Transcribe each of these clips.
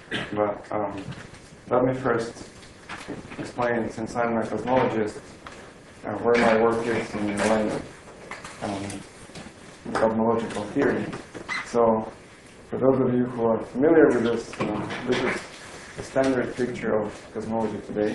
But let me first explain, since I'm a cosmologist, where my work is in the line of cosmological theory. So, for those of you who are familiar with this, this is the standard picture of cosmology today.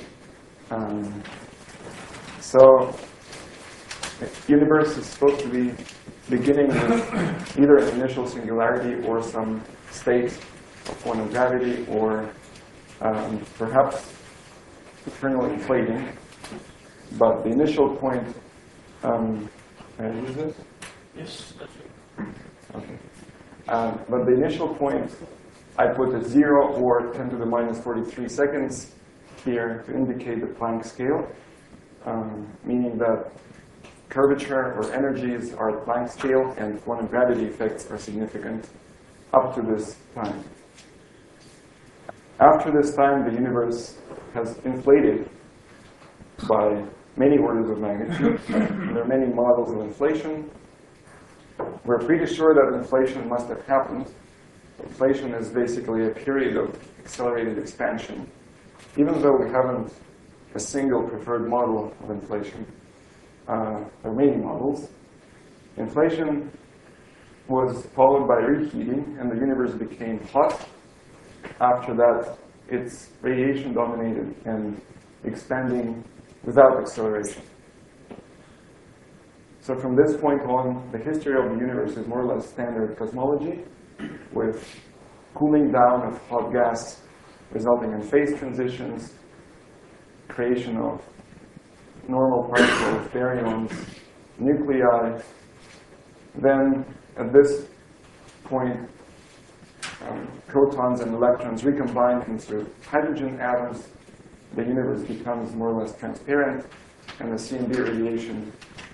So, the universe is supposed to be beginning with either an initial singularity or some state of quantum gravity, or perhaps eternally inflating. But the initial point, can I use this? Yes, that's right. Okay. But the initial point, I put a 0 or 10 to the minus 43 seconds here to indicate the Planck scale, meaning that curvature or energies are at Planck scale and quantum gravity effects are significant up to this time. After this time, the universe has inflated by many orders of magnitude. There are many models of inflation. We're pretty sure that inflation must have happened. Inflation is basically a period of accelerated expansion. Even though we haven't a single preferred model of inflation, there are many models. Inflation was followed by reheating, and the universe became hot. After that, its radiation dominated and expanding without acceleration. So from this point on, the history of the universe is more or less standard cosmology, with cooling down of hot gas resulting in phase transitions, creation of normal particles, baryons, nuclei. Then, at this point, protons and electrons recombine into hydrogen atoms. The universe becomes more or less transparent, and the CMB radiation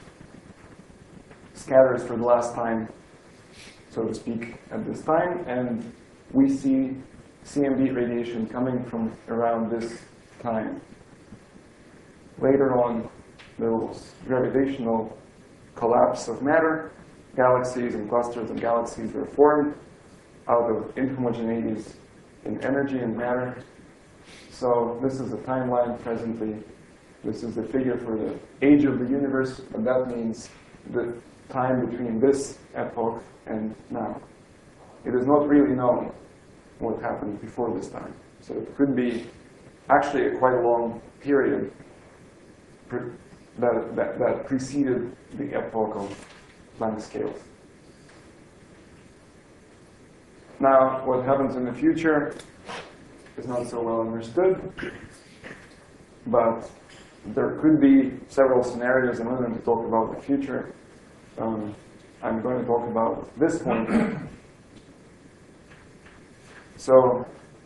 scatters for the last time, so to speak, at this time. And we see CMB radiation coming from around this time. Later on, there was gravitational collapse of matter. Galaxies and clusters of galaxies were formed out of inhomogeneities in energy and matter. So this is a timeline presently. This is the figure for the age of the universe, and that means the time between this epoch and now. It is not really known what happened before this time. So it could be actually a quite long period that preceded the epoch of Planck scales. Now, what happens in the future is not so well understood, but there could be several scenarios. I'm not going to talk about the future. I'm going to talk about this point. So,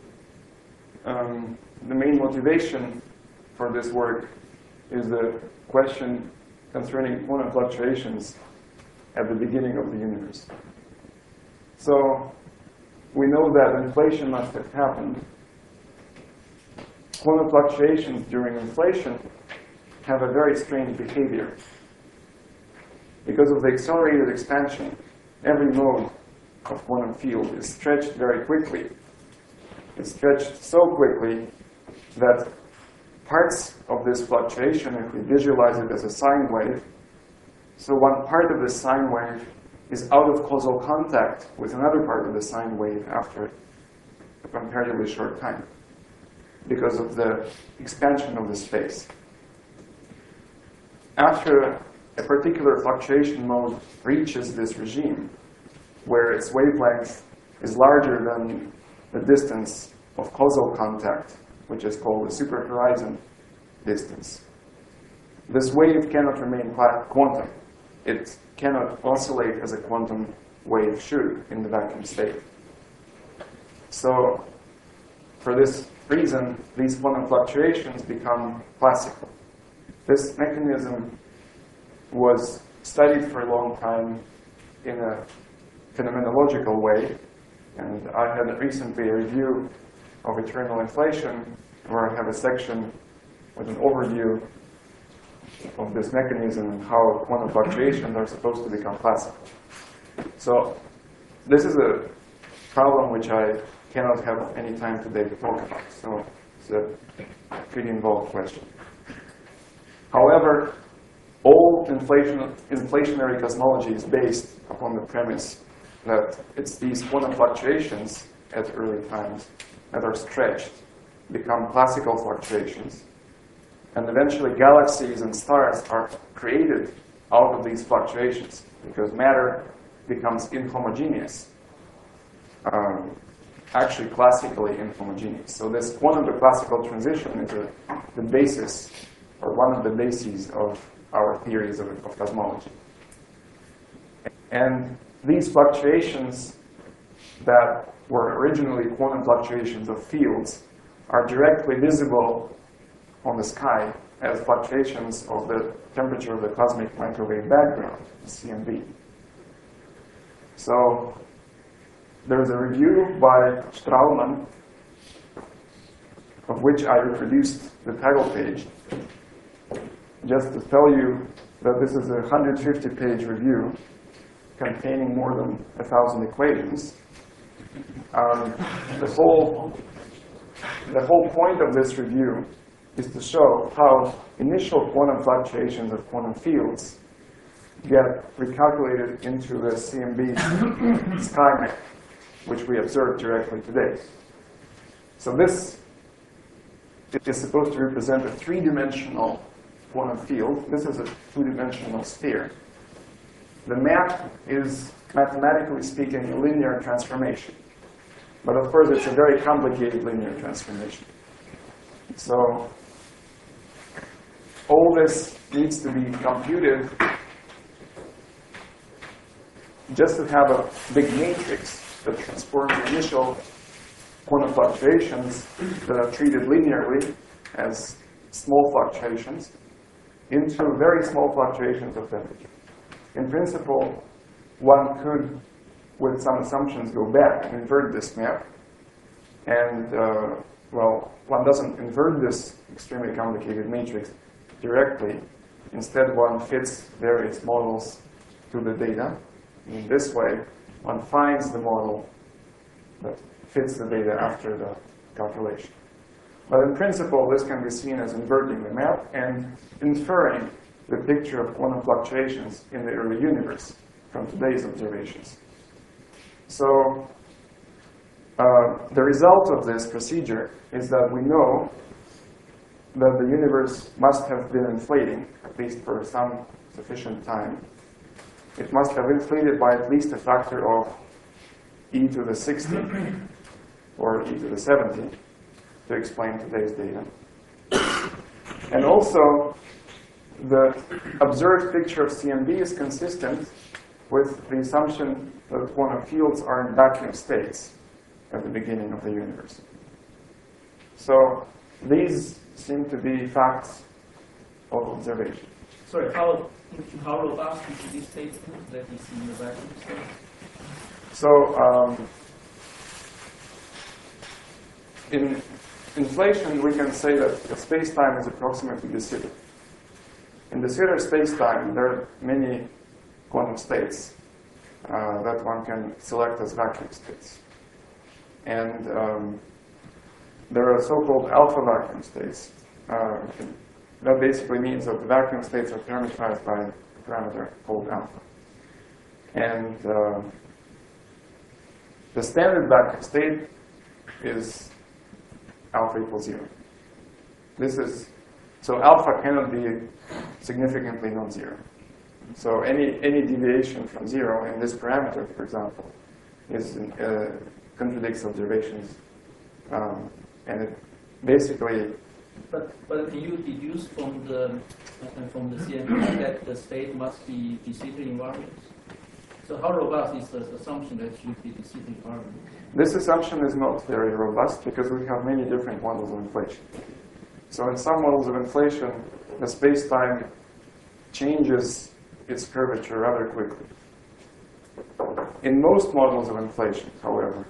the main motivation for this work is the question concerning quantum fluctuations at the beginning of the universe. So, we know that inflation must have happened. Quantum fluctuations during inflation have a very strange behavior. Because of the accelerated expansion, every mode of quantum field is stretched very quickly. It's stretched so quickly that parts of this fluctuation, if we visualize it as a sine wave, so one part of the sine wave is out of causal contact with another part of the sine wave after a comparatively short time, because of the expansion of the space. After a particular fluctuation mode reaches this regime, where its wavelength is larger than the distance of causal contact, which is called the superhorizon distance, this wave cannot remain quantum. It cannot oscillate as a quantum wave should in the vacuum state. So, for this reason, these quantum fluctuations become classical. This mechanism was studied for a long time in a phenomenological way, and I had recently a review of eternal inflation, where I have a section with an overview of this mechanism and how quantum fluctuations are supposed to become classical. So this is a problem which I cannot have any time today to talk about. So it's a pretty involved question. However, all inflationary cosmology is based upon the premise that it's these quantum fluctuations at early times that are stretched, become classical fluctuations, and eventually galaxies and stars are created out of these fluctuations because matter becomes inhomogeneous, actually classically inhomogeneous. So this quantum to classical transition is the basis, or one of the bases of our theories of cosmology. And these fluctuations that were originally quantum fluctuations of fields are directly visible on the sky as fluctuations of the temperature of the cosmic microwave background, CMB. So there's a review by Strahlmann, of which I reproduced the title page, just to tell you that this is a 150-page review containing more than 1,000 equations. The whole point of this review is to show how initial quantum fluctuations of quantum fields get recalculated into the CMB sky map, which we observe directly today. So this is supposed to represent a three-dimensional quantum field. This is a two-dimensional sphere. The map is, mathematically speaking, a linear transformation. But of course, it's a very complicated linear transformation. So all this needs to be computed just to have a big matrix that transforms initial quantum fluctuations that are treated linearly as small fluctuations into very small fluctuations of temperature. In principle, one could, with some assumptions, go back and invert this map. And, well, one doesn't invert this extremely complicated matrix directly. Instead, one fits various models to the data. In this way, one finds the model that fits the data after the calculation. But in principle, this can be seen as inverting the map and inferring the picture of quantum fluctuations in the early universe from today's observations. So the result of this procedure is that we know that the universe must have been inflating, at least for some sufficient time. It must have inflated by at least a factor of e to the 60 or e to the 70 to explain today's data. And also, the observed picture of CMB is consistent with the assumption that quantum fields are in vacuum states at the beginning of the universe. So these seem to be facts of observation. Sorry, how robust is this statement that is in the vacuum state? So in inflation, we can say that the space-time is approximately de Sitter. In de Sitter space-time, there are many quantum states that one can select as vacuum states. And there are so-called alpha vacuum states. That basically means that the vacuum states are parameterized by a parameter called alpha. And the standard vacuum state is alpha equals 0. So alpha cannot be significantly non-zero. So any deviation from 0 in this parameter, for example, is contradicts observations, and it basically. But can you deduce from the CMB that the state must be de Sitter invariant? So how robust is the assumption that it should be de Sitter invariant? This assumption is not very robust because we have many different models of inflation. So in some models of inflation, the space-time changes its curvature rather quickly. In most models of inflation, however,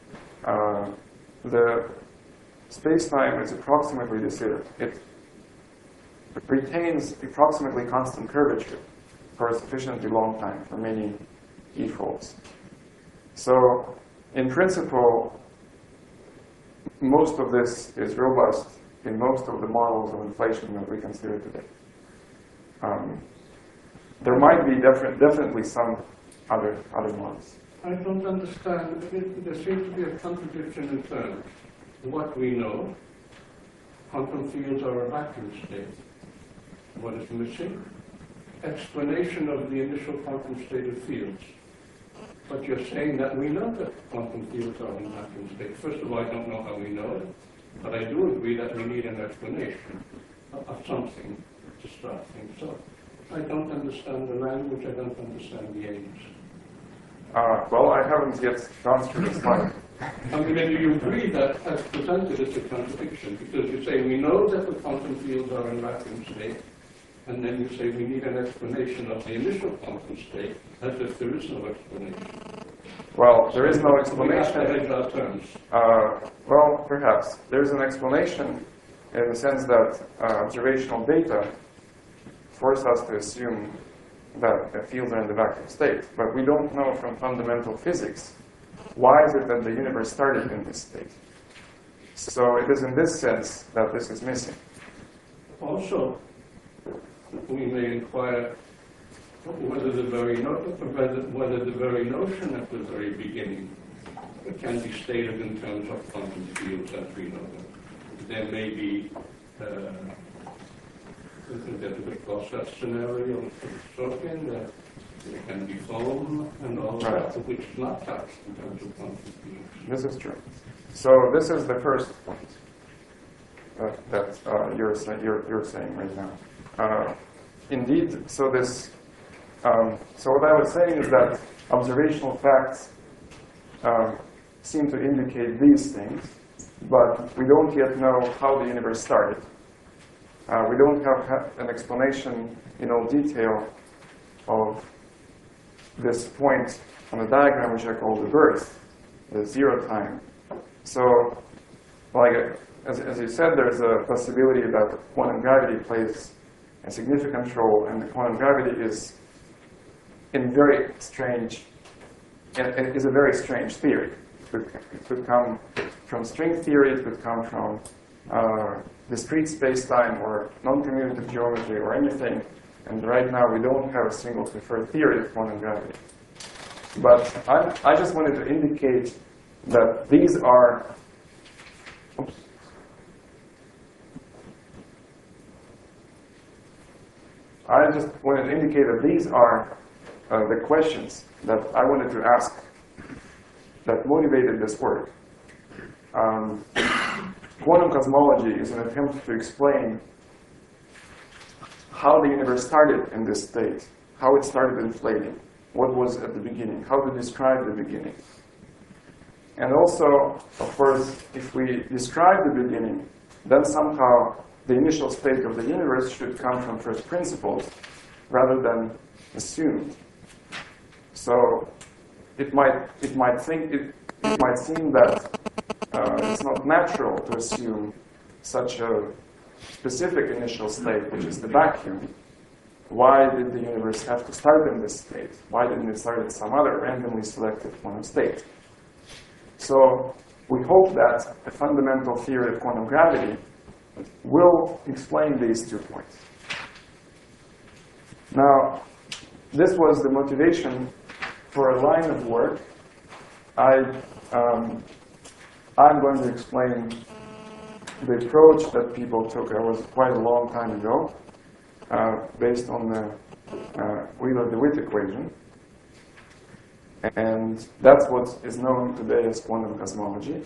the space-time is approximately de Sitter. It retains approximately constant curvature for a sufficiently long time, for many e-folds. So in principle, most of this is robust in most of the models of inflation that we consider today. There might be definitely some other models. I don't understand. There seems to be a contradiction in terms. What we know, quantum fields are a vacuum state. What is missing? Explanation of the initial quantum state of fields. But you're saying that we know that quantum fields are in vacuum state. First of all, I don't know how we know it, but I do agree that we need an explanation of something to start things. So I don't understand the language, I don't understand the aims. Well, I haven't yet gone through the slide. I mean, do you agree that as presented it's a contradiction? Because you say we know that the quantum fields are in vacuum state, and then you say we need an explanation of the initial quantum state, as if there is no explanation. Well, there is no explanation. We have to hedge our terms. Well, perhaps. There's an explanation in the sense that observational data force us to assume that the fields are in the vacuum state. But we don't know from fundamental physics why is it that the universe started in this state. So it is in this sense that this is missing. Also, we may inquire whether the very notion at the very beginning can be stated in terms of quantum fields as we know them. There may be the process scenario of Sokin, that there can be foam and all that, which is not touched in terms of quantum fields. This is true. So this is the first point that you're saying right now. Indeed, so this. So what I was saying is that observational facts seem to indicate these things, but we don't yet know how the universe started. We don't have an explanation in all detail of this point on the diagram, which I call the birth, the zero time. So, like as you said, there's a possibility that quantum gravity plays a significant role, and the quantum gravity is a very strange theory. It could come from string theory, it could come from discrete space-time or non-commutative geometry or anything. And right now we don't have a single preferred theory of quantum gravity. But I just wanted to indicate that these are. Oops. I just wanted to indicate that these are the questions that I wanted to ask that motivated this work. Quantum cosmology is an attempt to explain how the universe started in this state, how it started inflating, what was at the beginning, how to describe the beginning. And also, of course, if we describe the beginning, then somehow the initial state of the universe should come from first principles rather than assumed. So it might seem that it's not natural to assume such a specific initial state, which is the vacuum. Why did the universe have to start in this state? Why didn't it start in some other randomly selected quantum state? So we hope that a fundamental theory of quantum gravity will explain these 2 points. Now, this was the motivation for a line of work. I'm going to explain the approach that people took. It was quite a long time ago, based on the Wheeler-DeWitt equation. And that's what is known today as quantum cosmology.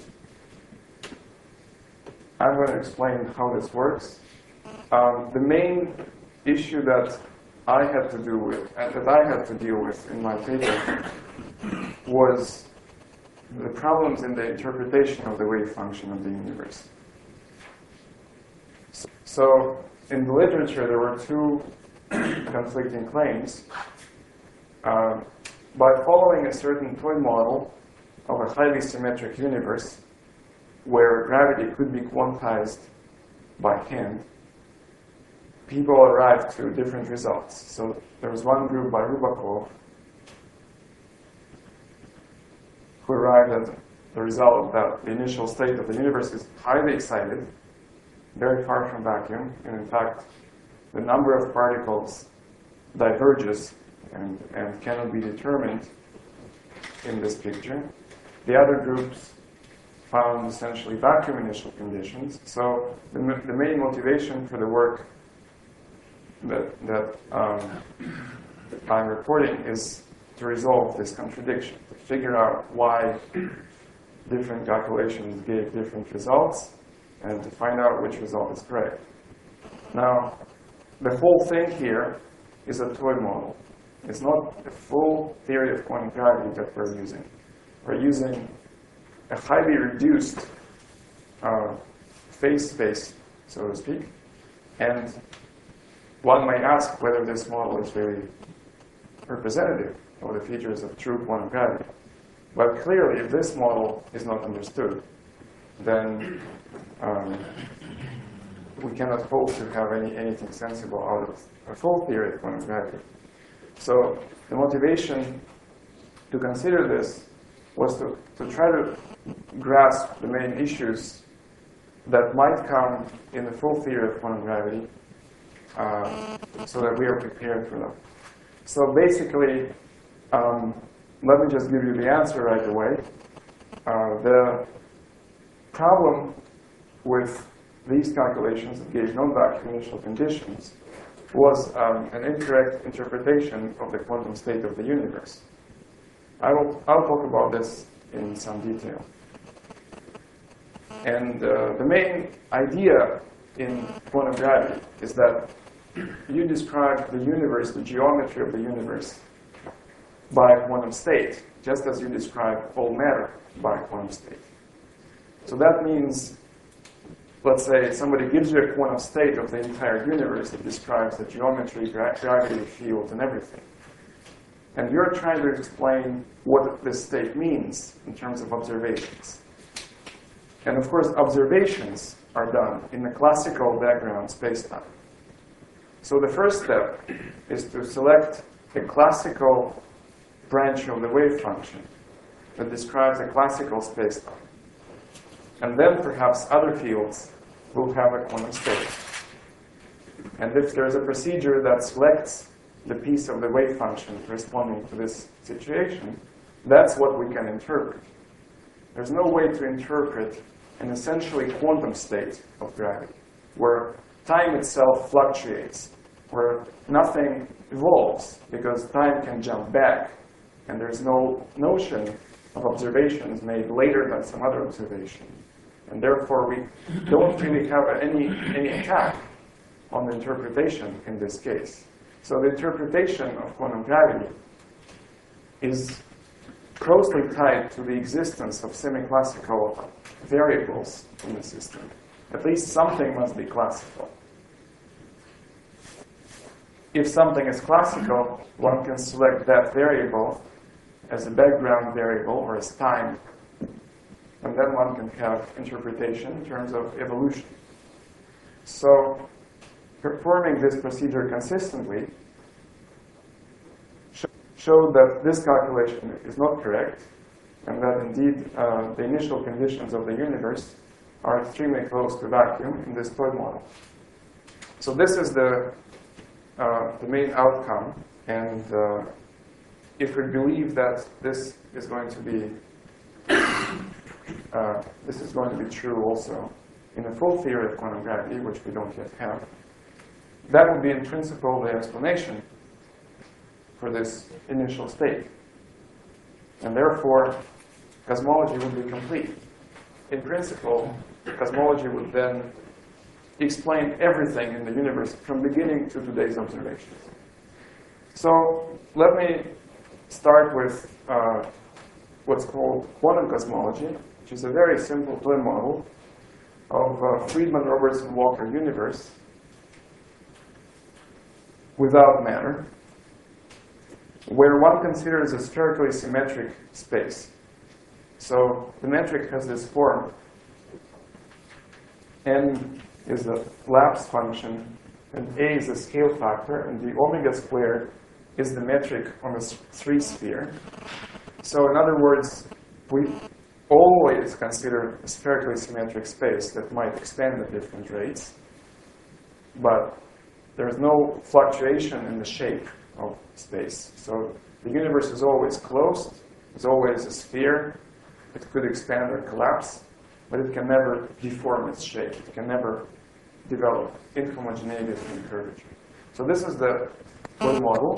I'm going to explain how this works. The main issue that I had to deal with in my paper was the problems in the interpretation of the wave function of the universe. So in the literature, there were 2 conflicting claims. By following a certain toy model of a highly symmetric universe where gravity could be quantized by hand, people arrived to different results. So there was one group by Rubakov who arrived at the result that the initial state of the universe is highly excited, very far from vacuum, and in fact, the number of particles diverges and cannot be determined in this picture. The other groups found essentially vacuum initial conditions. So the main motivation for the work that I'm reporting is to resolve this contradiction, to figure out why different calculations gave different results, and to find out which result is correct. Now, the whole thing here is a toy model. It's not the full theory of quantum gravity that we're using. We're using a highly reduced phase space, so to speak, and one might ask whether this model is really representative of the features of true quantum gravity. But clearly, if this model is not understood, then we cannot hope to have anything sensible out of a full theory of quantum gravity. So the motivation to consider this was to try to grasp the main issues that might come in the full theory of quantum gravity so that we are prepared for them. So basically, let me just give you the answer right away. The problem with these calculations that gave non-vacuum initial conditions was an incorrect interpretation of the quantum state of the universe. I'll talk about this in some detail. And the main idea in quantum gravity is that you describe the universe, the geometry of the universe, by quantum state, just as you describe all matter by quantum state. So that means, let's say somebody gives you a quantum state of the entire universe that describes the geometry, gravity, field, and everything. And you're trying to explain what this state means in terms of observations. And of course, observations are done in the classical background spacetime. So the first step is to select a classical branch of the wave function that describes a classical spacetime. And then perhaps other fields will have a quantum state. And if there's a procedure that selects the piece of the wave function corresponding to this situation, that's what we can interpret. There's no way to interpret an essentially quantum state of gravity, where time itself fluctuates, where nothing evolves, because time can jump back, and there's no notion of observations made later than some other observation. And therefore, we don't really have any attack on the interpretation in this case. So the interpretation of quantum gravity is closely tied to the existence of semi-classical variables in the system. At least something must be classical. If something is classical, one can select that variable as a background variable or as time. And then one can have interpretation in terms of evolution. So performing this procedure consistently showed that this calculation is not correct, and that indeed the initial conditions of the universe are extremely close to vacuum in this toy model. So this is the main outcome, and if we believe that this is going to be true also in the full theory of quantum gravity, which we don't yet have, that would be in principle the explanation for this initial state. And therefore, cosmology would be complete. In principle, cosmology would then explain everything in the universe from beginning to today's observations. So let me start with what's called quantum cosmology, which is a very simple toy model of Friedman, Robertson, Walker universe without matter, where one considers a spherically symmetric space. So the metric has this form. N is the lapse function, and A is the scale factor, and the omega squared is the metric on the 3 sphere. So in other words, always consider a spherically symmetric space that might expand at different rates, but there's no fluctuation in the shape of space. So the universe is always closed, it's always a sphere. It could expand or collapse, but it can never deform its shape. It can never develop inhomogeneity and curvature. So this is the one model.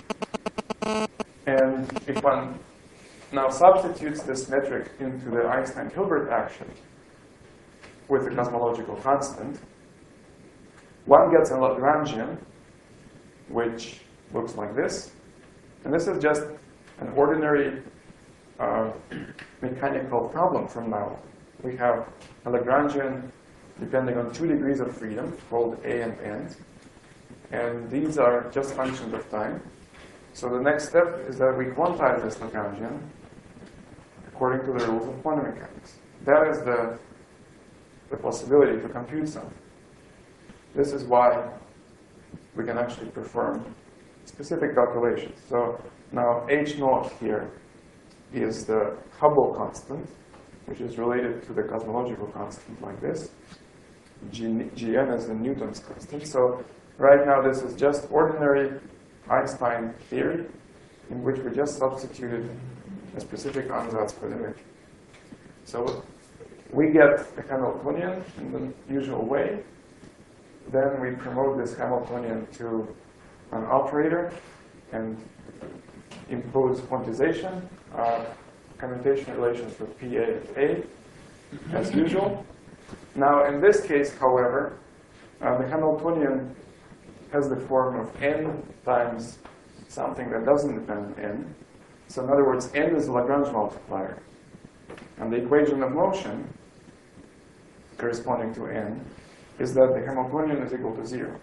And if one now substitutes this metric into the Einstein-Hilbert action with the cosmological constant, one gets a Lagrangian, which looks like this. And this is just an ordinary mechanical problem from now on. We have a Lagrangian depending on 2 degrees of freedom, called A and N. And these are just functions of time. So the next step is that we quantize this Lagrangian according to the rules of quantum mechanics. That is the possibility to compute something. This is why we can actually perform specific calculations. So now H0 here is the Hubble constant, which is related to the cosmological constant like this. Gn is the Newton's constant. So right now this is just ordinary Einstein theory in which we just substituted a specific ansatz for the metric. So we get a Hamiltonian in the usual way. Then we promote this Hamiltonian to an operator and impose quantization, commutation relations with PA and A, as usual. Now, in this case, however, the Hamiltonian has the form of n times something that doesn't depend on n. So in other words, n is the Lagrange multiplier. And the equation of motion corresponding to n is that the Hamiltonian is equal to 0.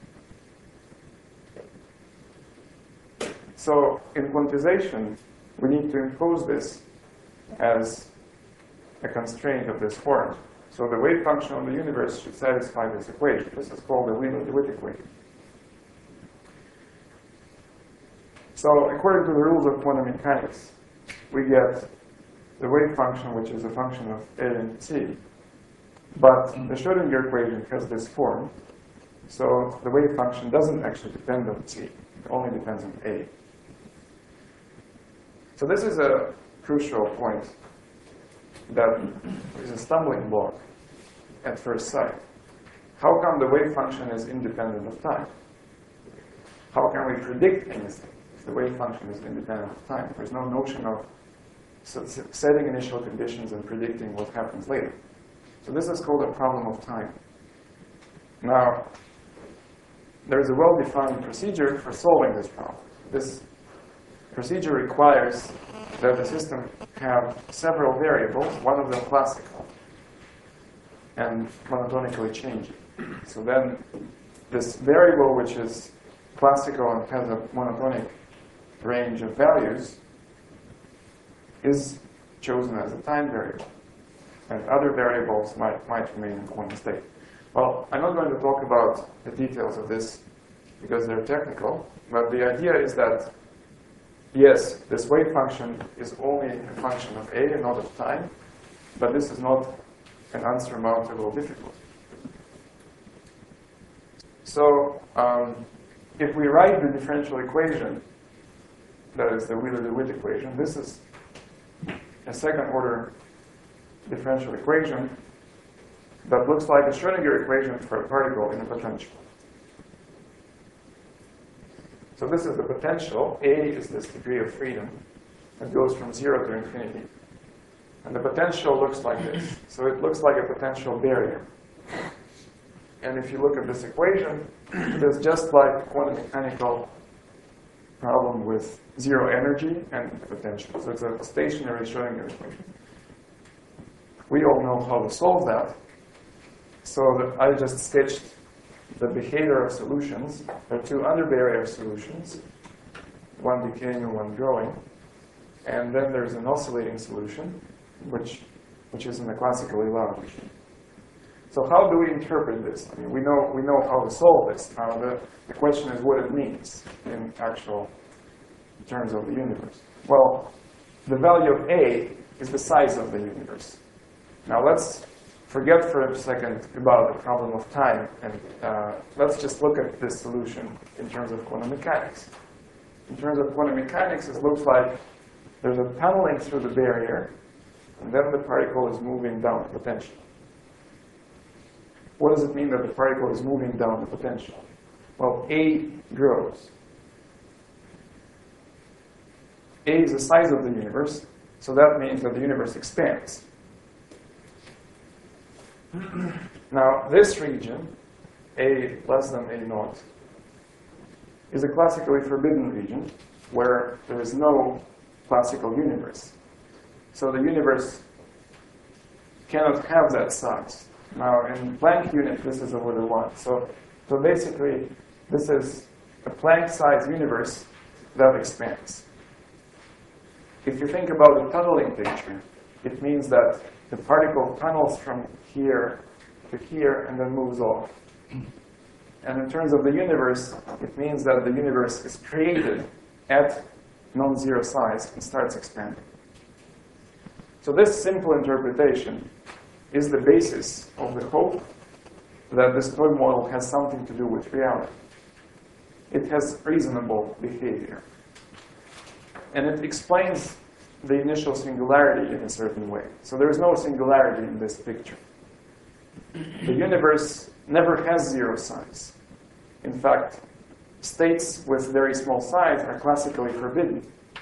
So in quantization, we need to impose this as a constraint of this form. So the wave function of the universe should satisfy this equation. This is called the Wheeler-DeWitt equation. So according to the rules of quantum mechanics, we get the wave function, which is a function of A and T. But the Schrödinger equation has this form. So the wave function doesn't actually depend on T. It only depends on A. So this is a crucial point that is a stumbling block at first sight. How come the wave function is independent of time? How can we predict anything if the wave function is independent of time? There's no notion of setting initial conditions and predicting what happens later. So this is called a problem of time. Now, there is a well-defined procedure for solving this problem. This procedure requires that the system have several variables, one of them classical, and monotonically changing. So then this variable, which is classical and has a monotonic range of values, is chosen as a time variable. And other variables might remain in quantum state. Well, I'm not going to talk about the details of this because they're technical, but the idea is that, yes, this wave function is only a function of A and not of time, but this is not an unsurmountable difficulty. So if we write the differential equation, that is the Wheeler-DeWitt equation, this is a second-order differential equation that looks like a Schrödinger equation for a particle in a potential. So this is the potential. A is this degree of freedom that goes from 0 to infinity. And the potential looks like this. So it looks like a potential barrier. And if you look at this equation, it is just like a quantum mechanical problem with 0 energy and potential. So it's a stationary Schrödinger equation. We all know how to solve that. So I just sketched the behavior of solutions. There are 2 underbarrier solutions, one decaying and one growing. And then there's an oscillating solution, which is in the classically loud regime. So how do we interpret this? I mean, we know how to solve this. Now the question is what it means in actual terms of the universe. Well, the value of A is the size of the universe. Now let's forget for a second about the problem of time, and let's just look at this solution in terms of quantum mechanics. In terms of quantum mechanics, it looks like there's a tunneling through the barrier, and then the particle is moving down the potential. What does it mean that the particle is moving down the potential? Well, A grows. A is the size of the universe, so that means that the universe expands. Now, this region, A less than A naught, is a classically forbidden region where there is no classical universe. So the universe cannot have that size. Now, in Planck unit, this is over the 1. So basically, this is a Planck-sized universe that expands. If you think about the tunneling picture, it means that the particle tunnels from here to here and then moves off. And in terms of the universe, it means that the universe is created at non-zero size and starts expanding. So this simple interpretation is the basis of the hope that this toy model has something to do with reality. It has reasonable behavior. And it explains the initial singularity in a certain way. So there is no singularity in this picture. The universe never has zero size. In fact, states with very small size are classically forbidden.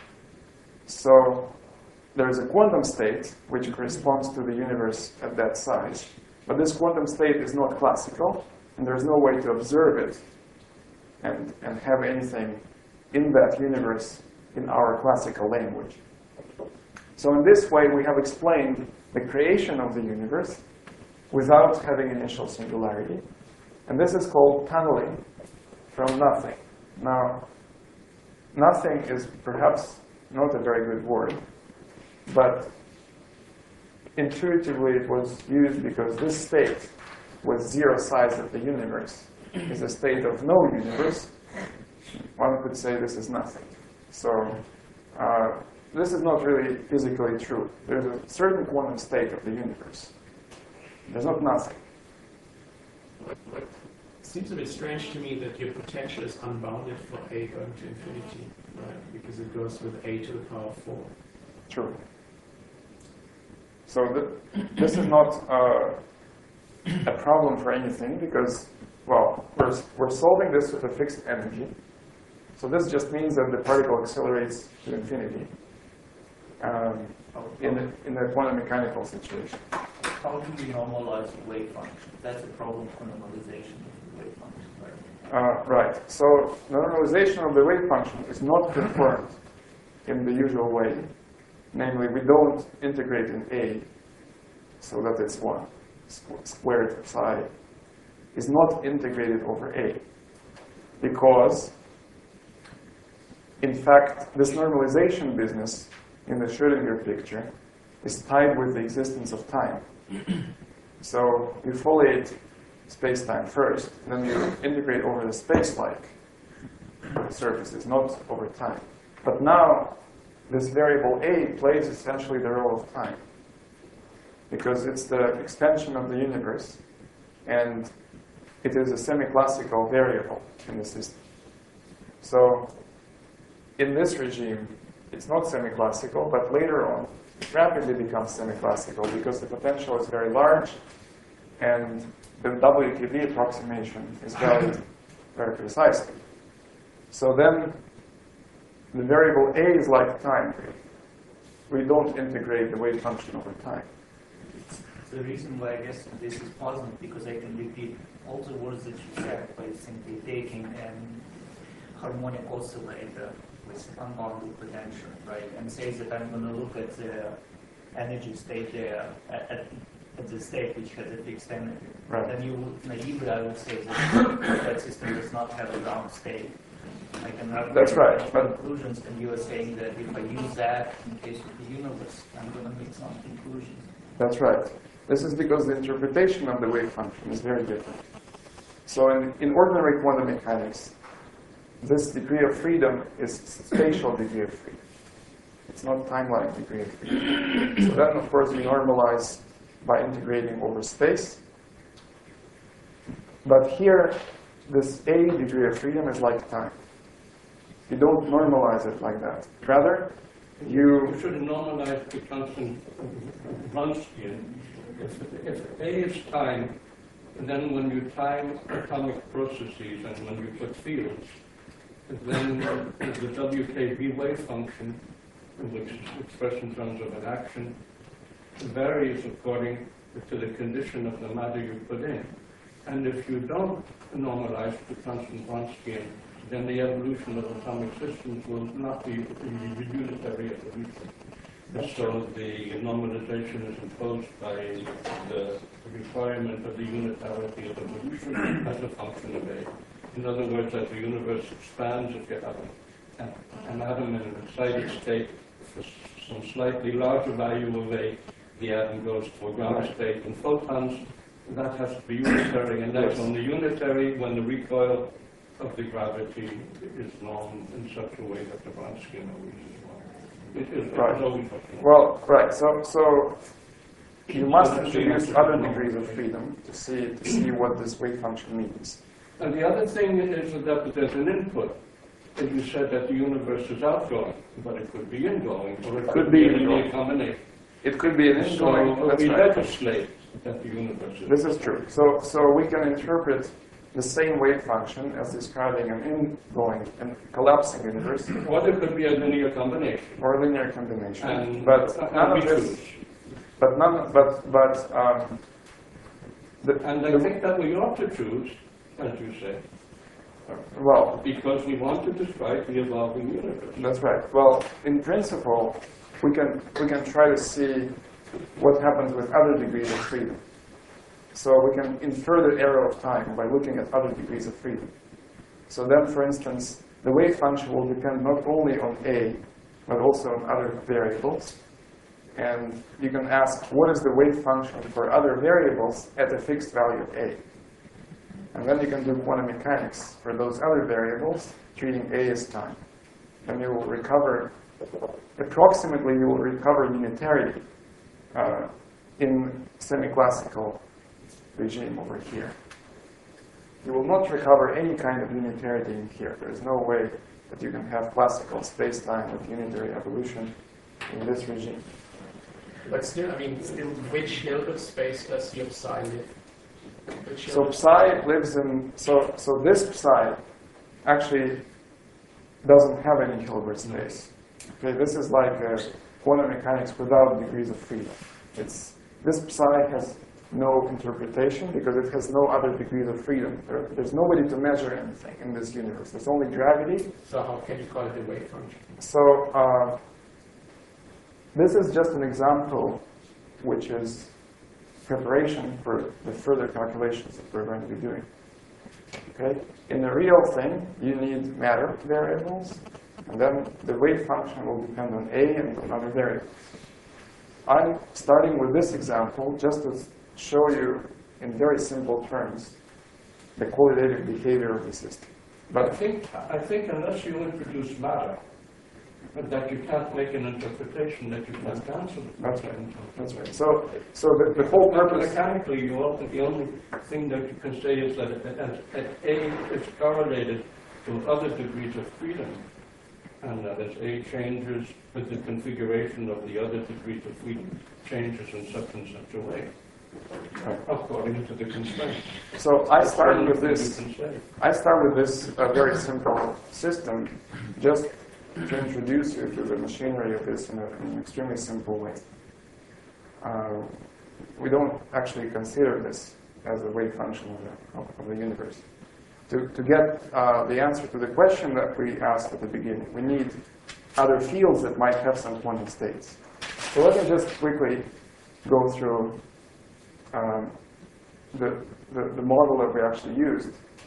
So there is a quantum state which corresponds to the universe at that size. But this quantum state is not classical, and there's no way to observe it and have anything in that universe in our classical language. So in this way, we have explained the creation of the universe without having initial singularity. And this is called tunneling from nothing. Now, nothing is perhaps not a very good word, but intuitively it was used because this state with zero size of the universe is a state of no universe. One could say this is nothing. So this is not really physically true. There's a certain quantum state of the universe. There's not nothing. It seems a bit strange to me that your potential is unbounded for A going to infinity, right? Because it goes with A to the power 4. True. So this is not a problem for anything because, well, we're solving this with a fixed energy. So this just means that the particle accelerates to infinity in the quantum mechanical situation. How do we normalize the wave function? That's a problem for normalization of the wave function, right? Right. So normalization of the wave function is not confirmed in the usual way. Namely, we don't integrate in A so that it's 1. Squared psi is not integrated over A because, in fact, this normalization business in the Schrödinger picture is tied with the existence of time. So you foliate space-time first, then you integrate over the space-like surfaces, not over time. But now, this variable A plays essentially the role of time because it's the extension of the universe, and it is a semi-classical variable in the system. So in this regime, it's not semi-classical, but later on, it rapidly becomes semi-classical because the potential is very large, and the WKB approximation is valued very precisely. So then, the variable A is like time. We don't integrate the wave function over time. The reason why I guess this is positive because I can repeat all the words that you said by simply taking an harmonic oscillator with unbounded potential, right? And say that I'm going to look at the energy state there at the state which has a fixed energy. Right. Then you would, naively, I would say that system does not have a ground state. I can That's right. But conclusions, and you are saying that if I use that in case of the universe, I'm going to make some conclusions. that's right. This is because the interpretation of the wave function is very different. So in ordinary quantum mechanics, this degree of freedom is spatial degree of freedom. It's not time-like degree of freedom. So then, of course, we normalize by integrating over space. But here, this A degree of freedom is like time. You don't normalize it like that. Rather, You should normalize the constant Wronskian. If A is time, then when you time atomic processes and when you put fields, then the WKB wave function, which is expressed in terms of an action, varies according to the condition of the matter you put in. And if you don't normalize the constant Wronskian, then the evolution of atomic systems will not be unitary evolution. And so the normalization is imposed by the requirement of the unitarity of evolution as a function of A. In other words, as the universe expands, if you have an atom in an excited state for some slightly larger value of A, the atom goes to a ground state. In photons, that has to be unitary, and that's only unitary when the recoil of the gravity is known in such a way that the Wronskian always is wrong. It is always wrong. Well, right. So you must introduce other degrees of freedom to see what this wave function means. And the other thing is that there's an input. If you said that the universe is outgoing, but it could be ingoing, or it could be a linear combination. It could be an ingoing. So we legislate that the universe is. This is true. So we can interpret the same wave function as describing an ingoing and collapsing universe, Or there could be a linear combination. or a linear combination. And But none we of this. choose. And I think that we ought to choose, as you say, well, because we want to describe the evolving universe. that's right. Well, in principle, we can try to see what happens with other degrees of freedom. So we can infer the arrow of time by looking at other degrees of freedom. So then, for instance, the wave function will depend not only on A, but also on other variables. And you can ask, what is the wave function for other variables at a fixed value of A? And then you can do quantum mechanics for those other variables, treating A as time. And you will recover, approximately you will recover unitarity in semi-classical regime over here. You will not recover any kind of unitarity in here. There is no way that you can have classical space-time with unitary evolution in this regime. But still, which Hilbert space does your psi live? So psi lives in, so this psi actually doesn't have any Hilbert space. Okay, this is like quantum mechanics without degrees of freedom. This psi has no interpretation because it has no other degrees of freedom. There's nobody to measure anything in this universe. There's only gravity. So how can you call it a wave function? So this is just an example which is preparation for the further calculations that we're going to be doing. Okay? In the real thing, you need matter variables, and then the wave function will depend on A and on other variables. I'm starting with this example just to show you in very simple terms the qualitative behavior of the system. But I think unless you introduce matter, that you can't make an interpretation, that you can't answer the That's right. That's right. So the whole purpose. Mechanically, the only thing that you can say is that A is correlated to other degrees of freedom, and that as A changes with the configuration of the other degrees of freedom, changes in such and such a way, according to the constraints. So I start with You this. can say. I start with this very simple system, just to introduce you to the machinery of this in an extremely simple way. We don't actually consider this as a wave function of the universe. To get the answer to the question that we asked at the beginning, we need other fields that might have some quantum states. So let me just quickly go through the model that we actually used.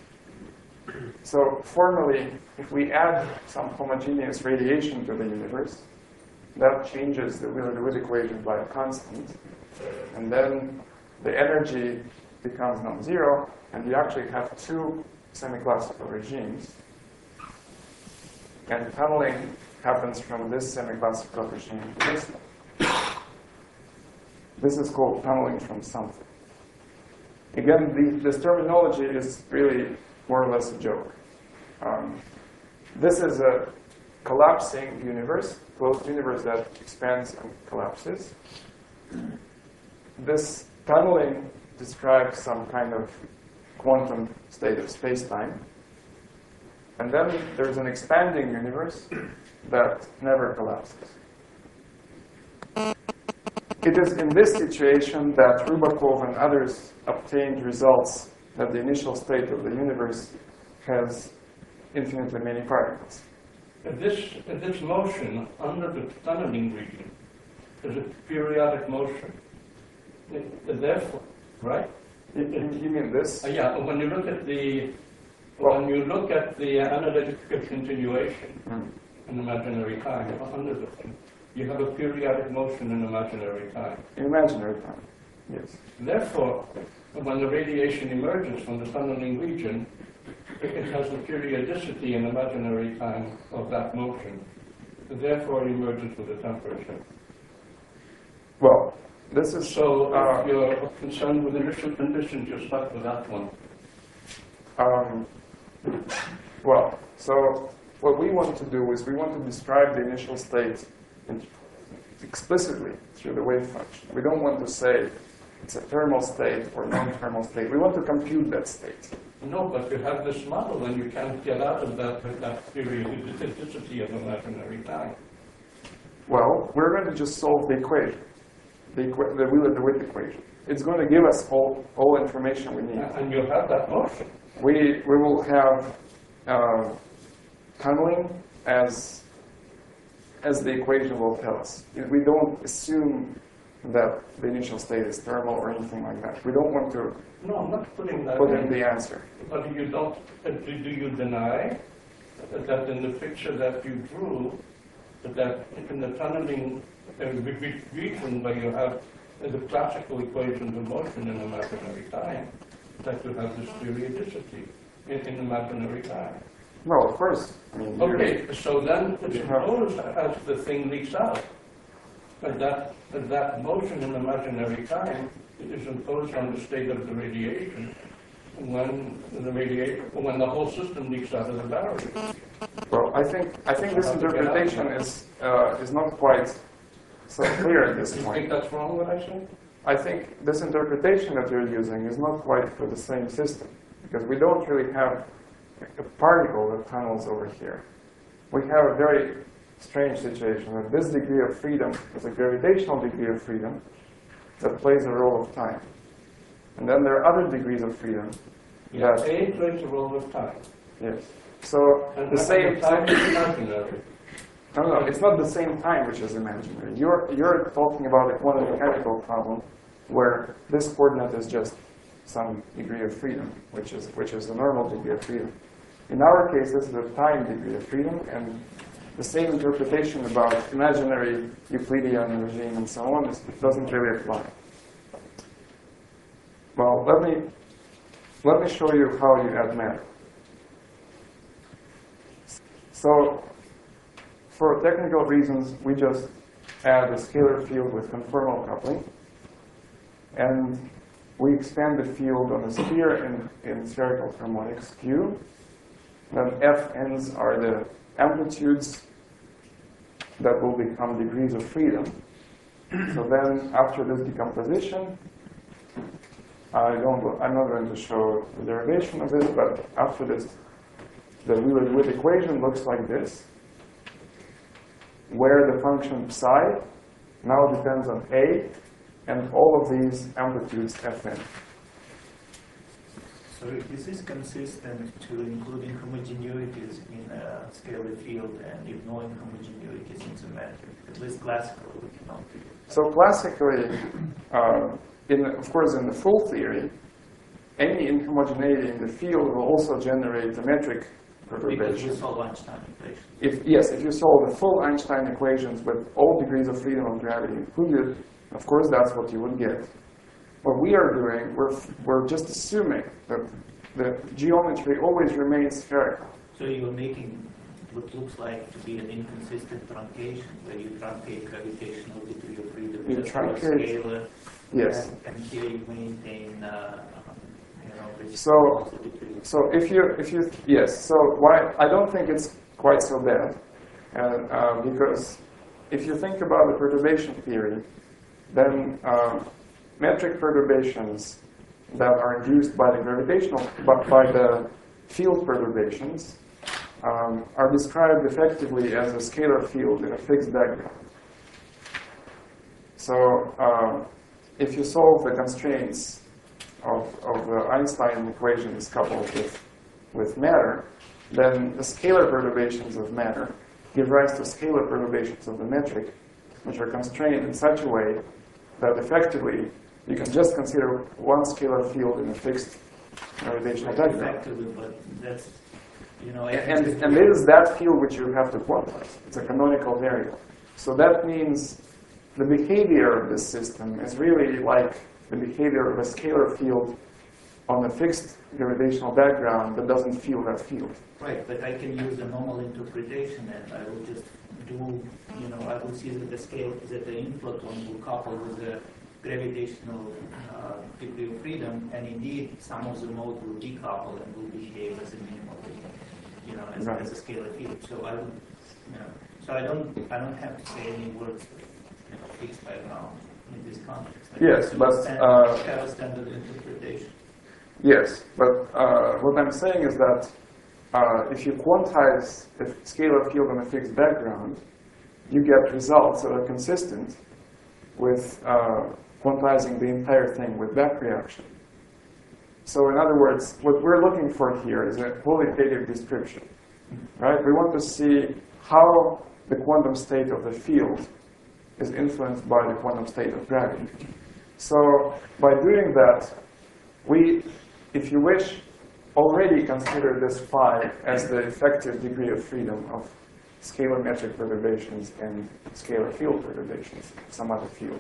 So formally, if we add some homogeneous radiation to the universe, that changes the Wheeler-DeWitt equation by a constant. And then the energy becomes non-zero, and you actually have two semi-classical regimes. And tunneling happens from this semi-classical regime to this one. This is called tunneling from something. Again, this terminology is really more or less a joke. This is a collapsing universe, closed universe that expands and collapses. This tunneling describes some kind of quantum state of space-time. And then there's an expanding universe that never collapses. It is in this situation that Rubakov and others obtained results that the initial state of the universe has infinitely many particles. This motion under the tunneling region is a periodic motion. Therefore, right? You mean this? Yeah. When you look at the analytical continuation in imaginary time under the thing, you have a periodic motion in imaginary time. In imaginary time, yes. Therefore, when the radiation emerges from the tunneling region, it has the periodicity in imaginary time of that motion. Therefore, it emerges with a temperature. Well, this is So if you're concerned with initial conditions, you're stuck with that one. well, so what we want to do is we want to describe the initial state explicitly through the wave function. We don't want to say it's a thermal state or non-thermal state. We want to compute that state. No, but you have this model and you can't get out of that periodicity of imaginary time. Well, we're going to just solve the equation, the Wheeler-DeWitt equation. It's going to give us all information we need. And you have that motion. We will have tunneling as the equation will tell us. We don't assume that the initial state is thermal or anything like that. We don't want to No, I'm not putting that put in the answer. But you don't, do you deny that in the picture that you drew, that in the tunneling region where you have the classical equations of motion in imaginary time, that you have this periodicity in imaginary time? No, of course. I mean, Okay, so then suppose as the thing leaks out, that motion in imaginary time is imposed on the state of the radiation when the whole system leaks out of the battery. well, I think this interpretation is not quite so clear at this You think point. that's wrong, what I said? I think this interpretation that you're using is not quite for the same system, because we don't really have a particle that tunnels over here. We have a very strange situation that this degree of freedom is a gravitational degree of freedom that plays a role of time. And then there are other degrees of freedom that, A plays a role of time. yes. So And the same time is imaginary. No, it's not the same time which is imaginary. You're talking about a quantum mechanical problem where this coordinate is just some degree of freedom, which is the normal degree of freedom. In our case, this is a time degree of freedom, and the same interpretation about imaginary Euclidean regime and so on doesn't really apply. Well, let me show you how you add matter. So, for technical reasons, we just add a scalar field with conformal coupling, and we expand the field on a sphere in spherical harmonics Q. Then Fn's are the amplitudes that will become degrees of freedom. So then, after this decomposition, I'm not going to show the derivation of this, but after this, the Wheeler-DeWitt equation looks like this, where the function psi now depends on A, and all of these amplitudes Fn. So is this consistent to including homogeneities in a scalar field and ignoring homogeneities in symmetry? At least classically we cannot do it. So classically, of course, in the full theory, any inhomogeneity in the field will also generate a metric Because perturbation. we solve Einstein equation. If you solve the full Einstein equations with all degrees of freedom of gravity included, of course that's what you would get. What we are doing, we're just assuming that the geometry always remains spherical. So you're making what looks like to be an inconsistent truncation, where you truncate gravitational degree of freedom You just for a truncate- scalar. Yes. And here you maintain, this So- degree. So if you yes, so why I don't think it's quite so bad, because if you think about the perturbation theory, then metric perturbations that are induced by the by the field perturbations are described effectively as a scalar field in a fixed background. So if you solve the constraints of the Einstein equations coupled with matter, then the scalar perturbations of matter give rise to scalar perturbations of the metric, which are constrained in such a way that effectively you can just consider one scalar field in a fixed gravitational background. Effectively, but that's, And it is that field which you have to quantize. It's a canonical variable. So that means the behavior of this system is really like the behavior of a scalar field on a fixed gravitational background that doesn't feel that field. right, but I can use a normal interpretation, and I will just do, I will see that the scale, that the inflaton will couple with the gravitational degree of freedom, and indeed some of the mode will decouple and will behave as a minimal, Right. as a scalar field. So I would, so I don't have to say any words fixed background in this context. Yes, but have a standard interpretation. yes, but what I'm saying is that if you quantize a scalar field on a fixed background, you get results that are consistent with quantizing the entire thing with back reaction. So in other words, what we're looking for here is a qualitative description, right? We want to see how the quantum state of the field is influenced by the quantum state of gravity. So by doing that, we, if you wish, already consider this phi as the effective degree of freedom of scalar metric perturbations and scalar field perturbations, some other field.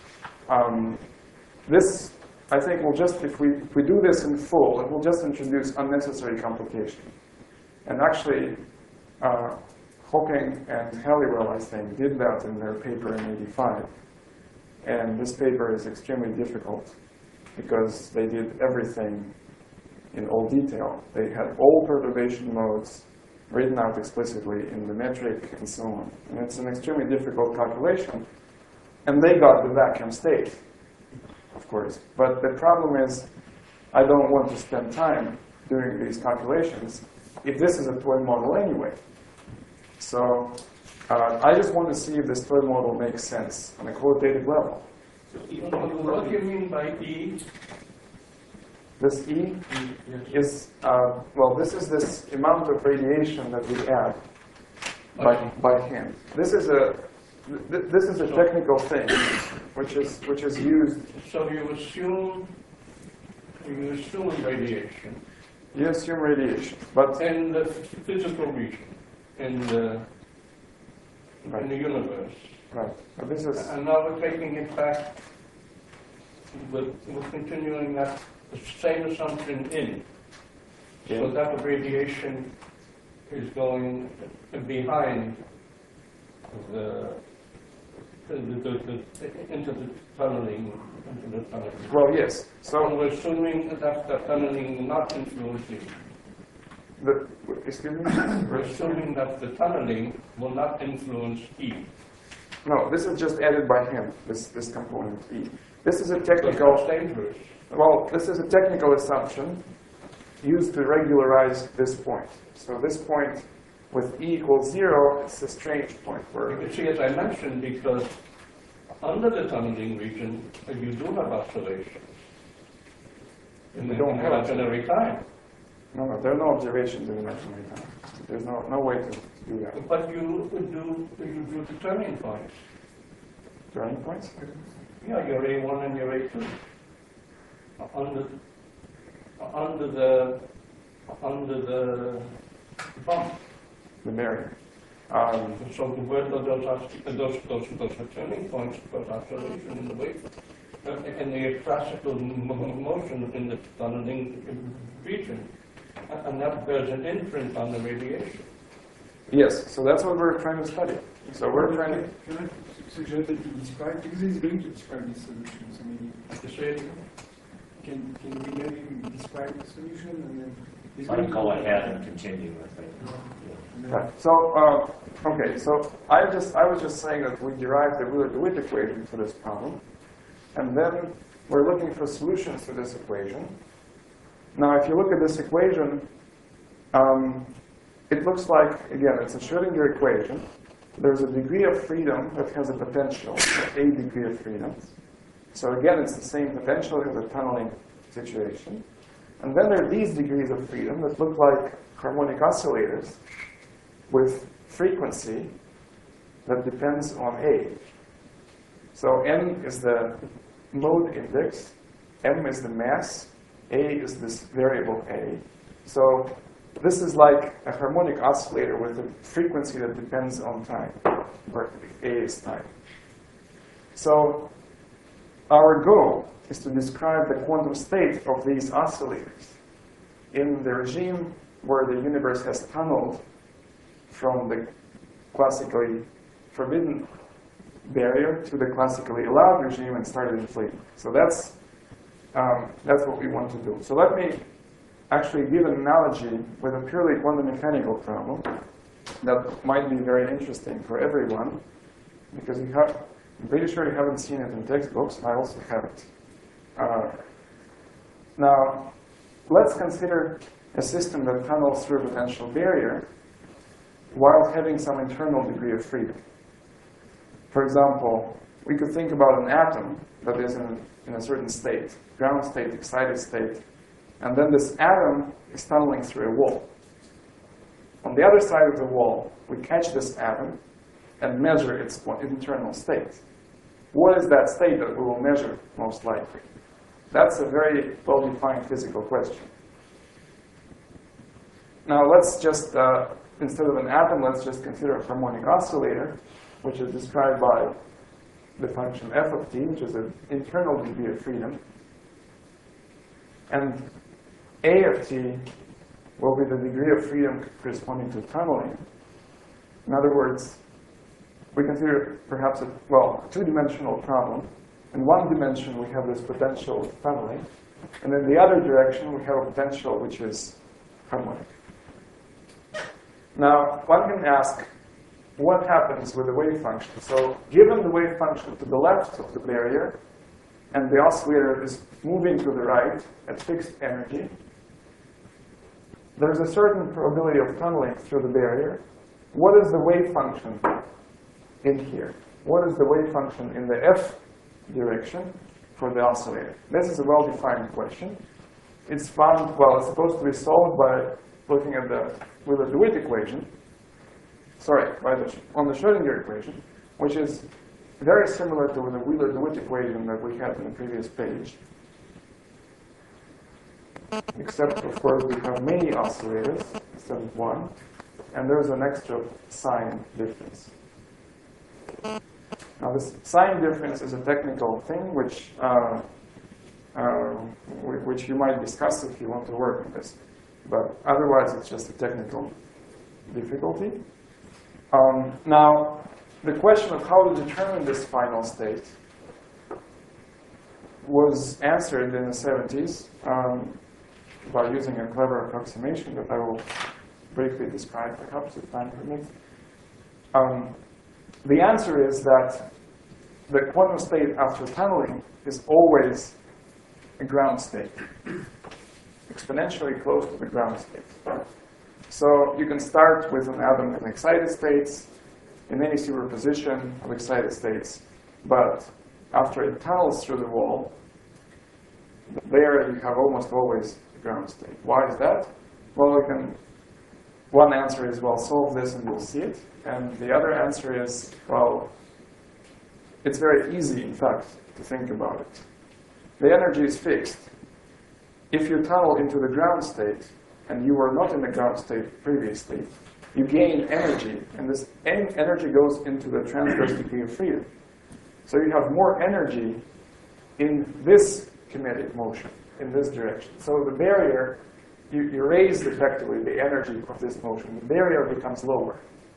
This, I think, will just, if we do this in full, it will just introduce unnecessary complication. And actually, Hawking and Halliwell, I think, did that in their paper in '85. And this paper is extremely difficult because they did everything in all detail. They had all perturbation modes written out explicitly in the metric and so on. And it's an extremely difficult calculation. And they got the vacuum state, of course. But the problem is, I don't want to spend time doing these calculations if this is a toy model anyway. So I just want to see if this toy model makes sense on a qualitative level. What do you mean by E? This E is, well, this is this amount of radiation that we add by hand. This is a technical thing which is used. So you assume radiation You assume radiation, but in the physical region, in the universe. right. But this is And now we're taking it back, we're continuing that same assumption in. So Yeah. that the radiation is going behind into the tunneling. well, yes. So So we're assuming that the tunneling will not influence E. excuse me. We're assuming that the tunneling will not influence E. No, this is just added by hand. This component E. This is a Because technical. that's dangerous. Well, this is a technical assumption used to regularize this point. So this point with E equals 0, it's a strange point You where can see, as I mentioned, because under the tunneling region, you do have oscillations. In the don't have imaginary time. no, there are no observations in imaginary time. There's no way to do that. But you do the turning points. Turning points? Yeah, your A1 and your A2. Under the bump. The barrier. So where those are turning points, because oscillation in the wave, and the classical motion in the tunneling region, and that bears an imprint on the radiation. Yes, so that's what we're trying to study. So we're trying to... Can I suggest that you describe, because he's going to describe this solution, so maybe can we maybe describe the solution and then... Let him go ahead and continue with it. Okay. So, okay, so I was just saying that we derived the Wheeler-DeWitt equation for this problem, and then we're looking for solutions to this equation. Now, if you look at this equation, it looks like, again, it's a Schrödinger equation. There's a degree of freedom that has a potential, a degree of freedom. So again, it's the same potential as a tunneling situation. And then there are these degrees of freedom that look like harmonic oscillators with frequency that depends on A. So n is the mode index, m is the mass, a is this variable A. So this is like a harmonic oscillator with a frequency that depends on time, where A is time. So our goal is to describe the quantum state of these oscillators in the regime where the universe has tunneled from the classically forbidden barrier to the classically allowed regime and started inflating. So that's what we want to do. So let me actually give an analogy with a purely quantum mechanical problem that might be very interesting for everyone, because I'm pretty sure you haven't seen it in textbooks. I also haven't. Now, let's consider a system that tunnels through a potential barrier while having some internal degree of freedom. For example, we could think about an atom that is in a certain state, ground state, excited state, and then this atom is tunneling through a wall. On the other side of the wall, we catch this atom and measure its internal state. What is that state that we will measure most likely? That's a very well-defined physical question. Now let's just, instead of an atom, let's just consider a harmonic oscillator, which is described by the function f of t, which is an internal degree of freedom. And a of t will be the degree of freedom corresponding to tunneling. In other words, we consider perhaps a two-dimensional problem. In one dimension, we have this potential of tunneling. And in the other direction, we have a potential which is harmonic. Now, one can ask, what happens with the wave function? So given the wave function to the left of the barrier, and the oscillator is moving to the right at fixed energy, there's a certain probability of tunneling through the barrier. What is the wave function in here? What is the wave function in the f direction for the oscillator? This is a well-defined question. It's found, well, it's supposed to be solved by looking at the Wheeler-DeWitt equation. Sorry, on the Schrödinger equation, which is very similar to the Wheeler-DeWitt equation that we had in the previous page. Except, of course, we have many oscillators instead of one, and there's an extra sign difference. Now, this sign difference is a technical thing which you might discuss if you want to work on this. But otherwise, it's just a technical difficulty. Now, the question of how to determine this final state was answered in the 70s by using a clever approximation that I will briefly describe, perhaps, if time permits. The answer is that the quantum state after tunneling is always a ground state, exponentially close to the ground state. So you can start with an atom in excited states, in any superposition of excited states, but after it tunnels through the wall, there you have almost always a ground state. Why is that? Well, one answer is, well, solve this and you'll see it. And the other answer is, well, it's very easy, in fact, to think about it. The energy is fixed. If you tunnel into the ground state, and you were not in the ground state previously, you gain energy, and this energy goes into the transverse degree of freedom. So you have more energy in this kinetic motion, in this direction. So the barrier, you raise effectively the energy of this motion. The barrier becomes lower.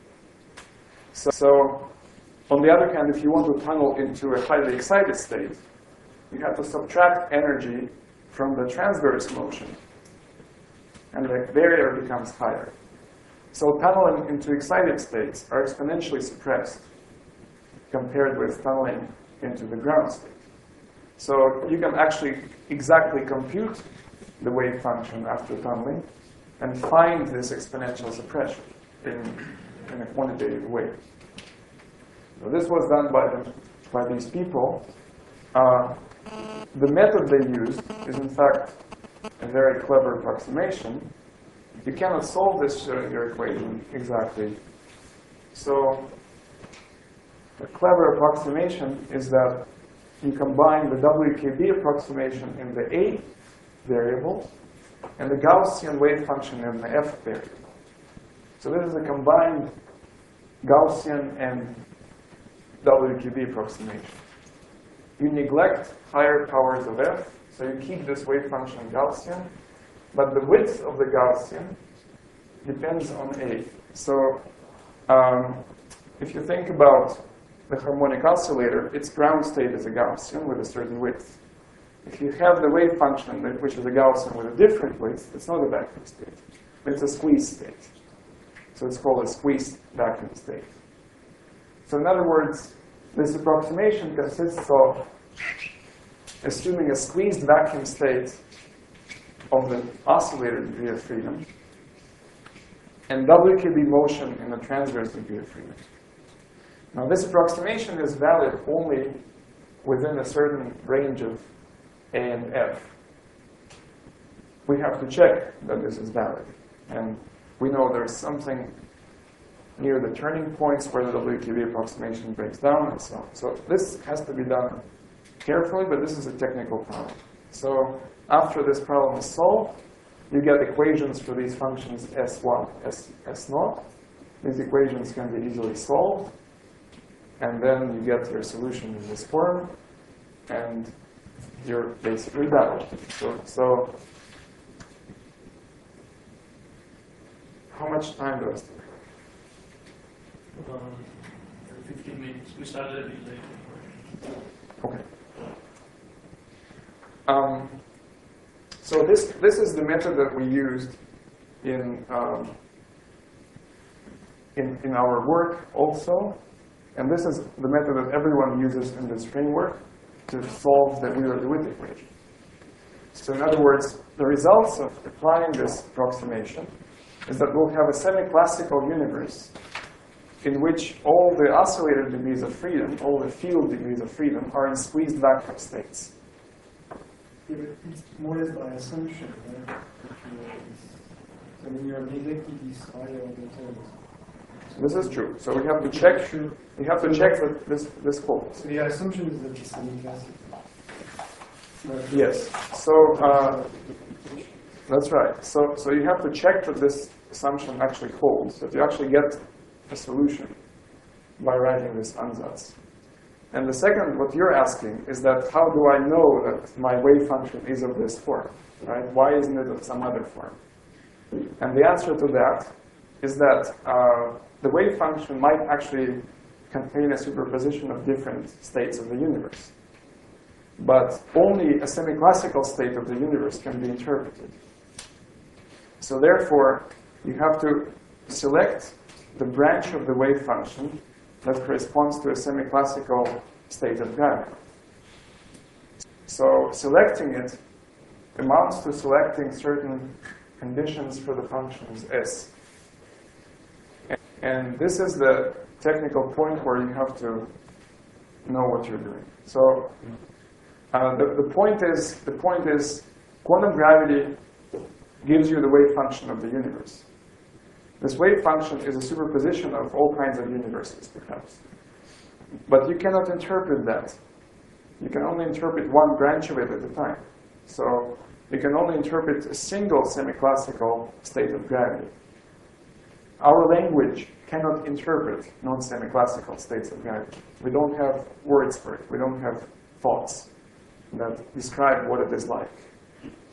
So, on the other hand, if you want to tunnel into a highly excited state, you have to subtract energy from the transverse motion, and the barrier becomes higher. So tunneling into excited states are exponentially suppressed compared with tunneling into the ground state. So you can actually exactly compute the wave function after tunneling and find this exponential suppression in a quantitative way. So this was done by these people. The method they used is in fact a very clever approximation. You cannot solve this Schrödinger equation exactly. So a clever approximation is that you combine the WKB approximation in the A variable and the Gaussian wave function in the F variable. So this is a combined Gaussian and WKB approximation. You neglect higher powers of F, so you keep this wave function Gaussian, but the width of the Gaussian depends on A. So if you think about the harmonic oscillator, its ground state is a Gaussian with a certain width. If you have the wave function, which is a Gaussian with a different width, it's not a vacuum state, but it's a squeezed state. So it's called a squeezed vacuum state. So in other words, this approximation consists of assuming a squeezed vacuum state of the oscillator degree of freedom and WKB motion in the transverse degree of freedom. Now this approximation is valid only within a certain range of A and F. We have to check that this is valid. And we know there's something near the turning points where the WKB approximation breaks down and so on. So this has to be done carefully, but this is a technical problem. So after this problem is solved, you get equations for these functions S1, S0. These equations can be easily solved. And then you get your solution in this form, and you're basically done. So how much time do I still have? 15 minutes. We started a bit later. Okay. So this is the method that we used in our work also, and this is the method that everyone uses in this framework to solve the Wheeler-DeWitt equation. So in other words, the results of applying this approximation is that we'll have a semi-classical universe in which all the oscillator degrees of freedom, all the field degrees of freedom, are in squeezed vacuum states. Yeah, but it's more or less by assumption, right? I mean, you're neglecting these higher order terms. This is true. So we have to check. We have to check that this holds. So the assumption is that it's semi-classical. Yes. So that's right. So you have to check that this assumption actually holds, that you actually get a solution by writing this ansatz. And the second, what you're asking, is that how do I know that my wave function is of this form, right? Why isn't it of some other form? And the answer to that is that the wave function might actually contain a superposition of different states of the universe. But only a semi-classical state of the universe can be interpreted. So therefore, you have to select the branch of the wave function that corresponds to a semi-classical state of gravity. So selecting it amounts to selecting certain conditions for the functions S. And this is the technical point where you have to know what you're doing. So the point is quantum gravity gives you the wave function of the universe. This wave function is a superposition of all kinds of universes, perhaps. But you cannot interpret that. You can only interpret one branch of it at a time. So you can only interpret a single semi-classical state of gravity. Our language cannot interpret non-semi-classical states of gravity. We don't have words for it. We don't have thoughts that describe what it is like.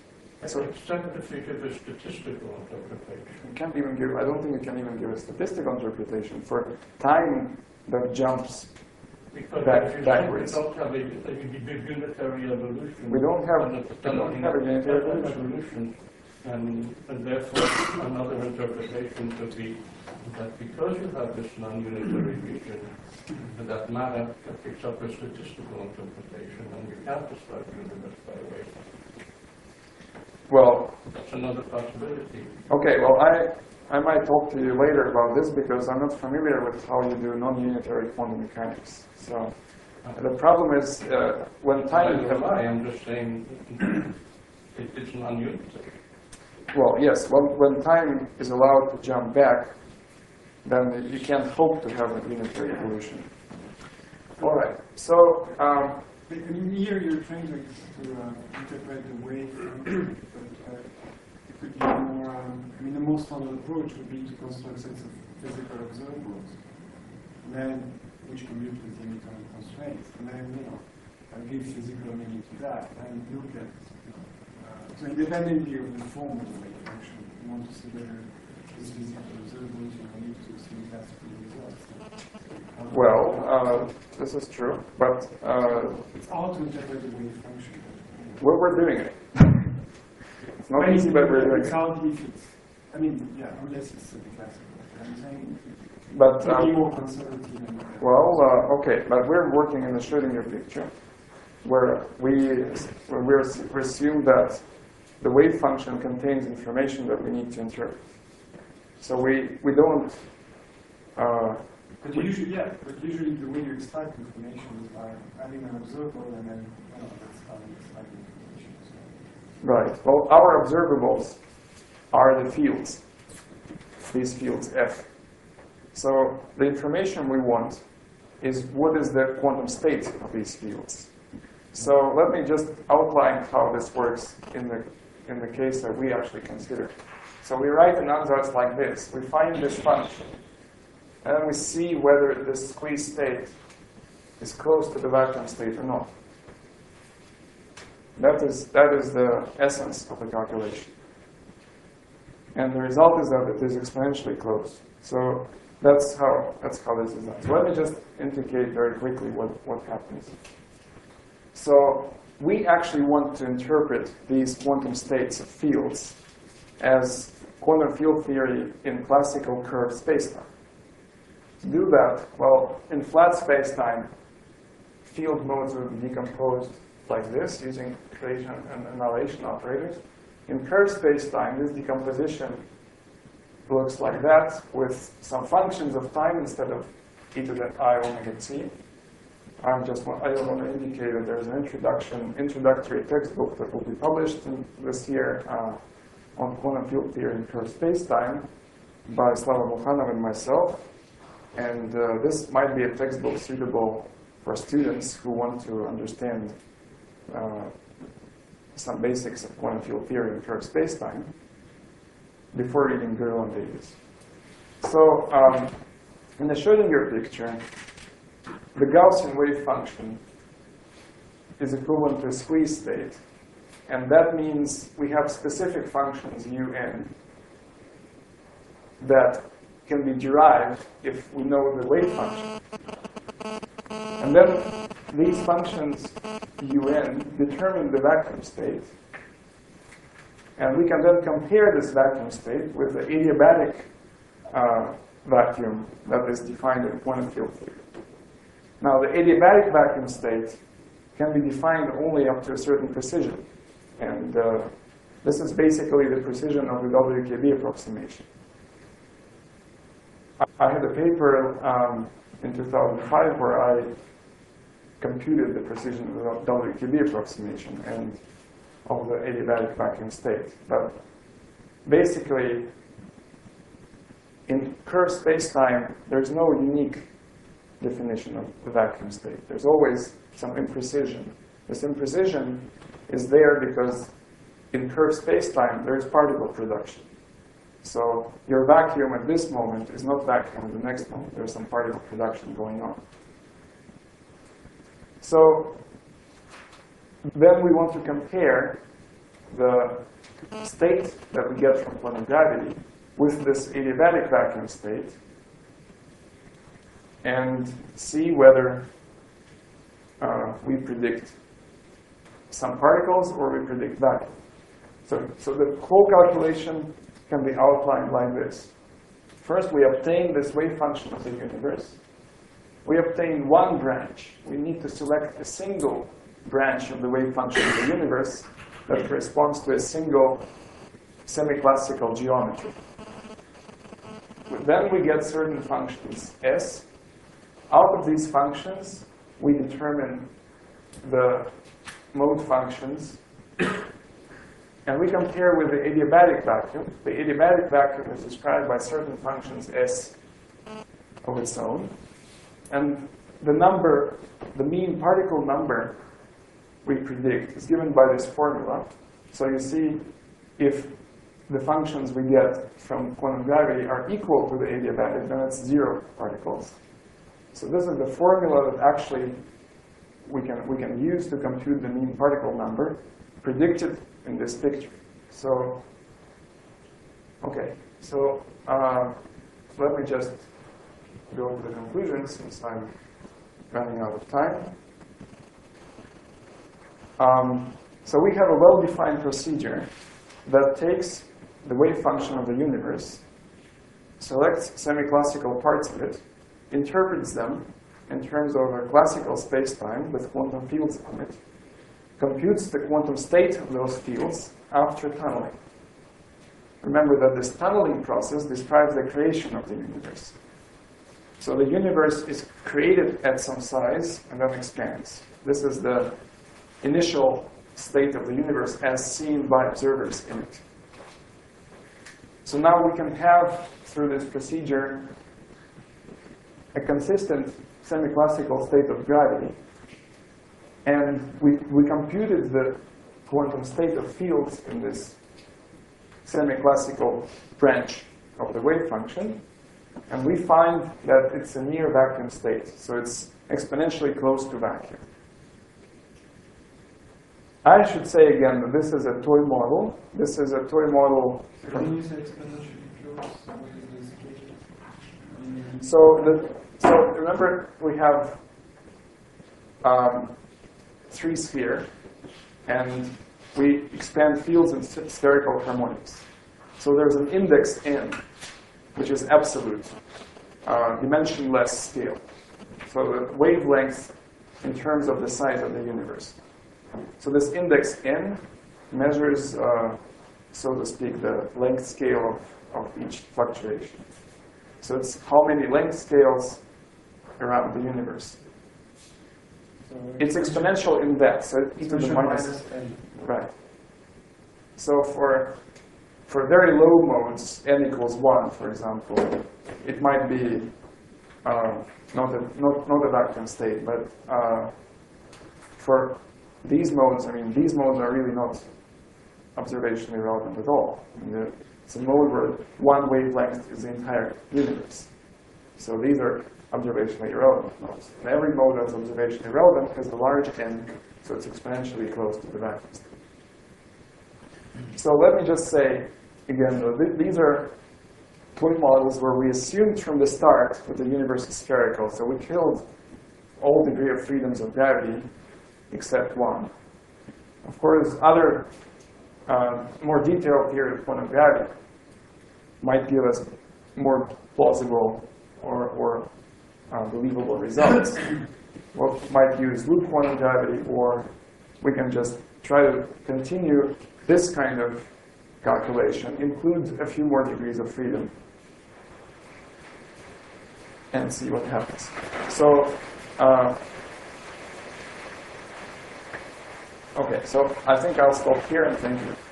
So except if you give a statistical interpretation. you can't even give, I don't think you can even give a statistical interpretation for time that jumps. Because Back- if you backwards. don't have a unitary evolution. We don't have a unitary evolution. And therefore, another interpretation could be that because you have this non-unitary region, that matter picks up a statistical interpretation, and you can't describe the universe by wave function. Well, That's another possibility. okay, well, I might talk to you later about this because I'm not familiar with how you do non-unitary quantum mechanics. So the problem is when time... I'm just saying it's non-unitary. Well, yes, when time is allowed to jump back, then you can't hope to have a unitary evolution. All right, so... I mean, here you're trying to interpret the wave function, but it could be more, I mean, the most standard approach would be to construct sets of physical observables, and then which commute with the Newtonian constraints, and then, give physical meaning to that, and look at, so independently of the form of the wave function, you want to see whether these physical observables lead to some classical results. Well, this is true, but it's hard to interpret the wave function. we're doing it. It's not easy, but we're doing It's it. hard if it's, I mean, yeah, unless it's the classical. I'm saying But, to be more conservative. well, okay, but we're working in the Schrödinger picture, where we assume that the wave function contains information that we need to interpret. So we don't... But usually the way you extract information is by having an observable and then that's how you extract information. So. Right. Well, our observables are the fields, these fields F. So the information we want is what is the quantum state of these fields. So let me just outline how this works in the case that we actually consider. So we write an ansatz like this. We find this function, and then we see whether this squeeze state is close to the vacuum state or not. That is the essence of the calculation. And the result is that it is exponentially close. So that's how this is done. So let me just indicate very quickly what happens. So we actually want to interpret these quantum states of fields as quantum field theory in classical curved spacetime. To do that, well, in flat spacetime, field modes will be decomposed like this using creation and annihilation operators. In curved spacetime, this decomposition looks like that with some functions of time instead of e to the I omega t. I just want to indicate that there's an introductory textbook that will be published this year on quantum field theory in curved spacetime by Slava Mukhanov and myself. And this might be a textbook suitable for students who want to understand some basics of quantum field theory in curved spacetime before reading Gödel and Davies. So in the Schrödinger picture, the Gaussian wave function is equivalent to a squeeze state. And that means we have specific functions, un, that can be derived if we know the wave function. And then these functions, un, determine the vacuum state. And we can then compare this vacuum state with the adiabatic vacuum that is defined in quantum field theory. Now, the adiabatic vacuum state can be defined only up to a certain precision. And this is basically the precision of the WKB approximation. I had a paper in 2005 where I computed the precision of the WKB approximation and of the adiabatic vacuum state. But basically, in curved spacetime, there's no unique definition of the vacuum state. There's always some imprecision. This imprecision is there because in curved spacetime, there's particle production. So your vacuum at this moment is not vacuum at the next moment. There's some particle production going on. So then we want to compare the state that we get from quantum gravity with this adiabatic vacuum state and see whether we predict some particles or we predict vacuum. So the whole calculation can be outlined like this. First, we obtain this wave function of the universe. We obtain one branch. We need to select a single branch of the wave function of the universe that corresponds to a single semi-classical geometry. Then we get certain functions S. Out of these functions, we determine the mode functions, and we compare with the adiabatic vacuum. The adiabatic vacuum is described by certain functions S of its own, and the mean particle number we predict is given by this formula. So you see, if the functions we get from quantum gravity are equal to the adiabatic, then it's 0 particles. So this is the formula that actually we can use to compute the mean particle number predicted in this picture. So, okay, so let me just go to the conclusion since I'm running out of time. So we have a well-defined procedure that takes the wave function of the universe, selects semi-classical parts of it, interprets them in terms of a classical space-time with quantum fields on it, computes the quantum state of those fields after tunneling. Remember that this tunneling process describes the creation of the universe. So the universe is created at some size and then expands. This is the initial state of the universe as seen by observers in it. So now we can have, through this procedure, a consistent semi-classical state of gravity. And we computed the quantum state of fields in this semi-classical branch of the wave function. And we find that it's a near vacuum state. So it's exponentially close to vacuum. I should say again that this is a toy model. This is a toy model. When you say exponentially close, what is the situation? So remember, we have 3 spheres, and we expand fields in spherical harmonics. So there's an index n, which is absolute, dimensionless scale. So the wavelength in terms of the size of the universe. So this index n measures, so to speak, the length scale of each fluctuation. So it's how many length scales around the universe. So It's exponential in that, so e to the minus n. right. So for very low modes, n equals 1, for example, it might be not a vacuum state, but for these modes, I mean, these modes are really not observationally relevant at all. I mean, it's a mode where one wavelength is the entire universe. So these are observationally irrelevant modes. And every mode that's observationally relevant has a large n, so it's exponentially close to the vacuum state. So let me just say, again, these are toy models where we assumed from the start that the universe is spherical. So we killed all degree of freedoms of gravity except one. Of course, other more detailed theory of quantum gravity might give us more plausible or believable results. We might use loop quantum gravity, or we can just try to continue this kind of calculation, include a few more degrees of freedom, and see what happens. So, okay, so I think I'll stop here and thank you.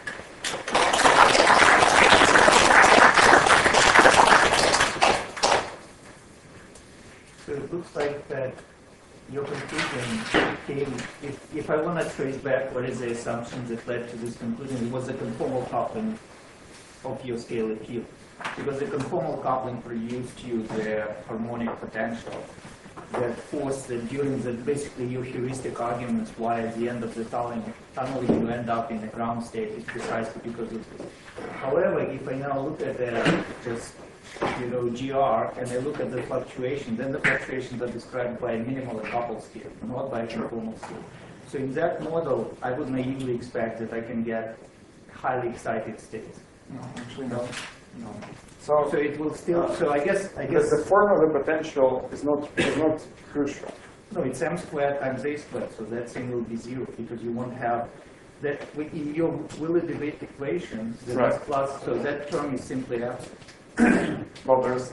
So it looks like that your conclusion came, if I want to trace back what is the assumption that led to this conclusion, it was the conformal coupling of your scalar field. Because the conformal coupling produced you the harmonic potential that force that during the basically your heuristic arguments why at the end of the tunnel you end up in a ground state is precisely because of this. However, if I now look at just GR and I look at the fluctuation, then the fluctuations are described by a minimal coupled scale, not by a conformal scale. So in that model, I would naively expect that I can get highly excited states. No, actually no. No. So So it will still. So I guess the form of the potential is not crucial. no. It's m squared times a squared. So that thing will be zero because you won't have that in your Wheeler-DeWitt equation. Right. Plus, so that term is simply absent. Well, there's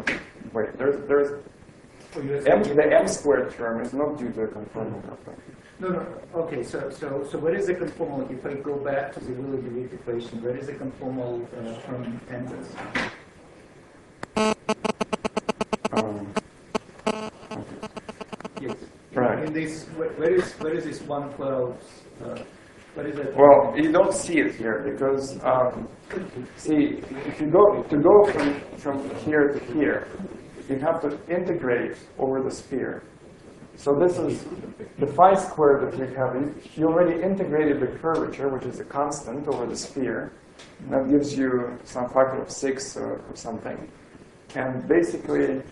Oh, you the m squared term is not due to a conformal coupling. No. Okay. So where is the conformal? If I go back to the Wheeler-DeWitt equation, where is the conformal term enters? Yes. Right. In this, where is this 112? What is it? Well, you don't see it here because see, if you go from here to here, you have to integrate over the sphere. So this is the phi squared that you have. You already integrated the curvature, which is a constant, over the sphere. And that gives you some factor of 6 or something. And basically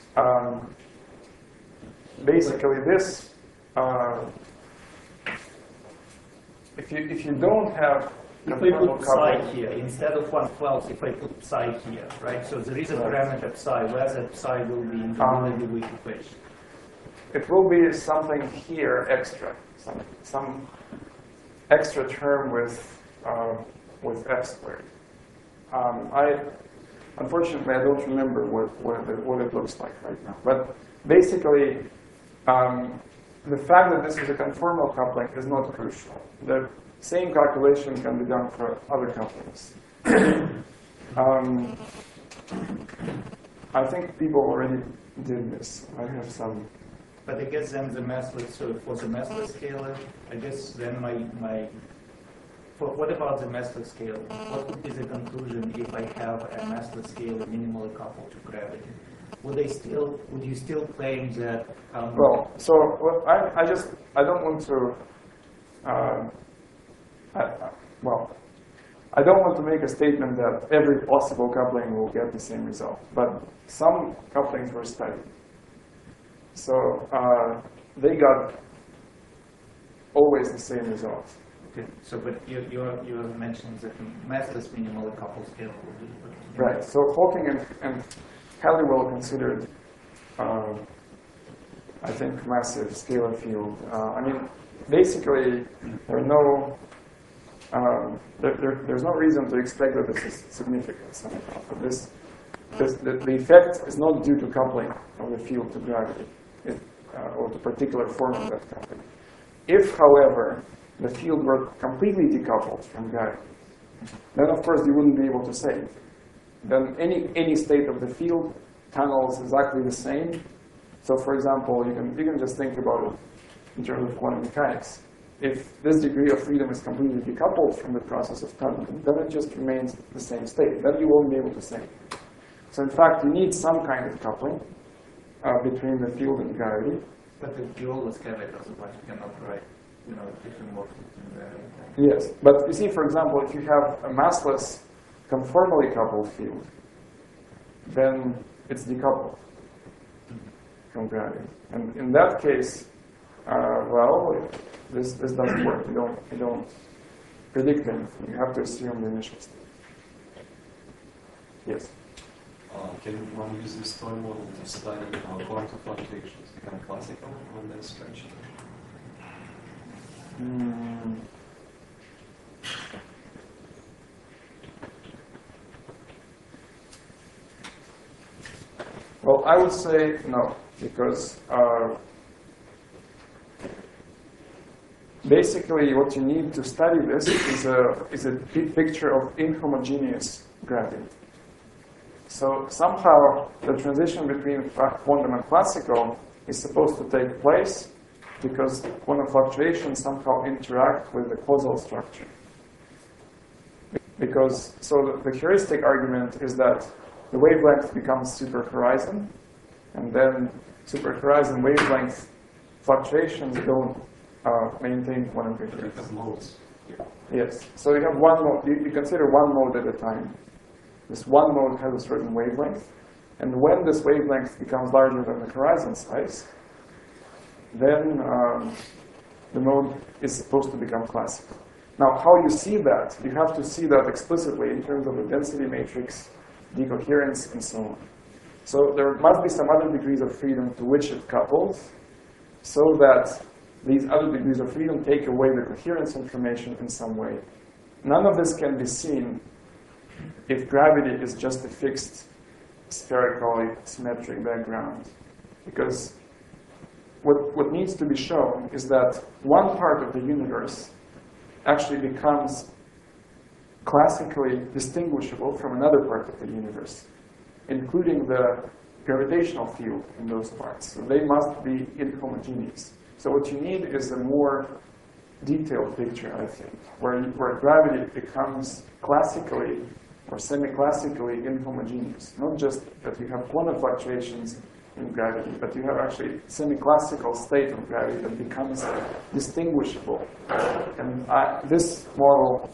this. If you don't have If I conformal put psi coupling, here, instead of 1/12, if I put psi here, right? So there is a parameter psi, where that psi will be in the Wheeler-DeWitt equation. it will be something here extra, some extra term with f squared. Unfortunately, I don't remember what it looks like right now. But basically, the fact that this is a conformal coupling is not crucial. The same calculation can be done for other couplings. I think people already did this. I have some. But I guess then the massless, so for the massless scalar, I guess then what about the massless scale? What would be the conclusion if I have a massless scale minimally coupled to gravity? Would you still claim that? Well, so I don't want to. I don't want to make a statement that every possible coupling will get the same result, but some couplings were studied. So they got always the same result. Okay, so but you're mentioning that massless minimally coupled scale would be. Right. So Hawking and Halliwell considered, I think, massive scalar field. I mean, basically, there's no reason to expect that this is significant somehow. But the effect is not due to coupling of the field to gravity, or the particular form of that coupling. If, however, the field were completely decoupled from gravity, then of course you wouldn't be able to say anything. Then any state of the field tunnels exactly the same. So, for example, you can just think about it in terms of quantum mechanics. If this degree of freedom is completely decoupled from the process of tunneling, then it just remains the same state. Then you won't be able to say anything. So, in fact, you need some kind of coupling between the field and gravity. But you always have it, otherwise you cannot write, different morphisms in gravity. Yes, but you see, for example, if you have a massless conformally coupled field, then it's decoupled from gravity. And in that case, this doesn't work. You don't predict anything. You have to assume the initial state. Yes? Can one use this toy model to study quantum fluctuations, kind of classical on that stretch? Well, I would say no, because basically what you need to study this is a big picture of inhomogeneous gravity. So somehow the transition between quantum and classical is supposed to take place because quantum fluctuations somehow interact with the causal structure. Because, so the heuristic argument is that the wavelength becomes super horizon, and then superhorizon wavelength fluctuations don't maintain quantum But you coherence. have modes here. Yes. So you have one mode. You consider one mode at a time. This one mode has a certain wavelength, and when this wavelength becomes larger than the horizon size, then the mode is supposed to become classical. Now, how you see that? You have to see that explicitly in terms of the density matrix, decoherence, and so on. So there must be some other degrees of freedom to which it couples, so that these other degrees of freedom take away the coherence information in some way. None of this can be seen if gravity is just a fixed spherically symmetric background. Because what needs to be shown is that one part of the universe actually becomes classically distinguishable from another part of the universe, including the gravitational field in those parts. So they must be inhomogeneous. So what you need is a more detailed picture, I think, where gravity becomes classically or semi-classically inhomogeneous. Not just that you have quantum fluctuations in gravity, but you have actually semi-classical state of gravity that becomes distinguishable. And this model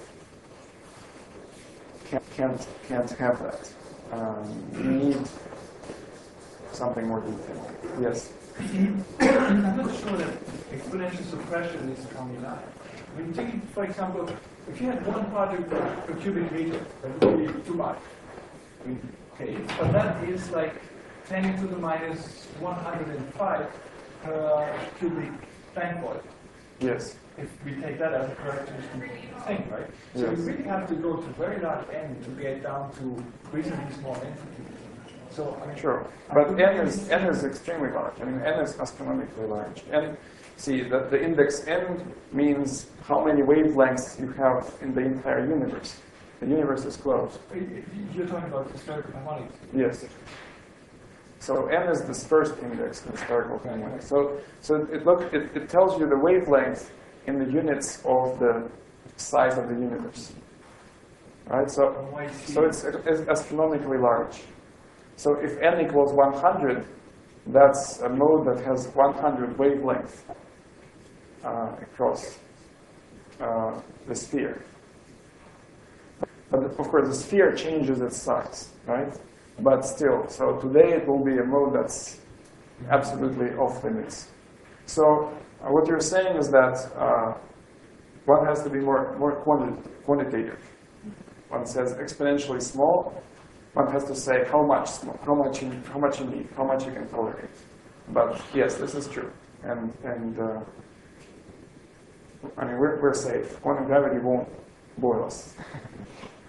can't have that. You need something more detailed. Yes? I'm not sure that exponential suppression is coming out. I mean, take, for example, if you had one particle per cubic meter, that would be too much. Okay, but that is like 10 to the minus 105 per cubic Planck volt. Yes. If we take that as a characteristic thing, right? So Yes. you really have to go to very large n to get down to reasonably small entity. So, I mean, Sure, but n is extremely large. I mean, n is astronomically large. And see that the index n means how many wavelengths you have in the entire universe. The universe is closed. you're talking about spherical harmonics. Yes. So n is this first index in spherical harmonics. So it tells you the wavelength in the units of the size of the universe. Right. So it's astronomically large. So if n equals 100, that's a mode that has 100 wavelength across the sphere. But of course, the sphere changes its size, right? But still, so today it will be a mode that's absolutely off limits. So what you're saying is that one has to be more quantitative. One says exponentially small. One has to say how much small, how much you need, how much you can tolerate. But yes, this is true, and I mean we're safe. Quantum gravity won't boil us.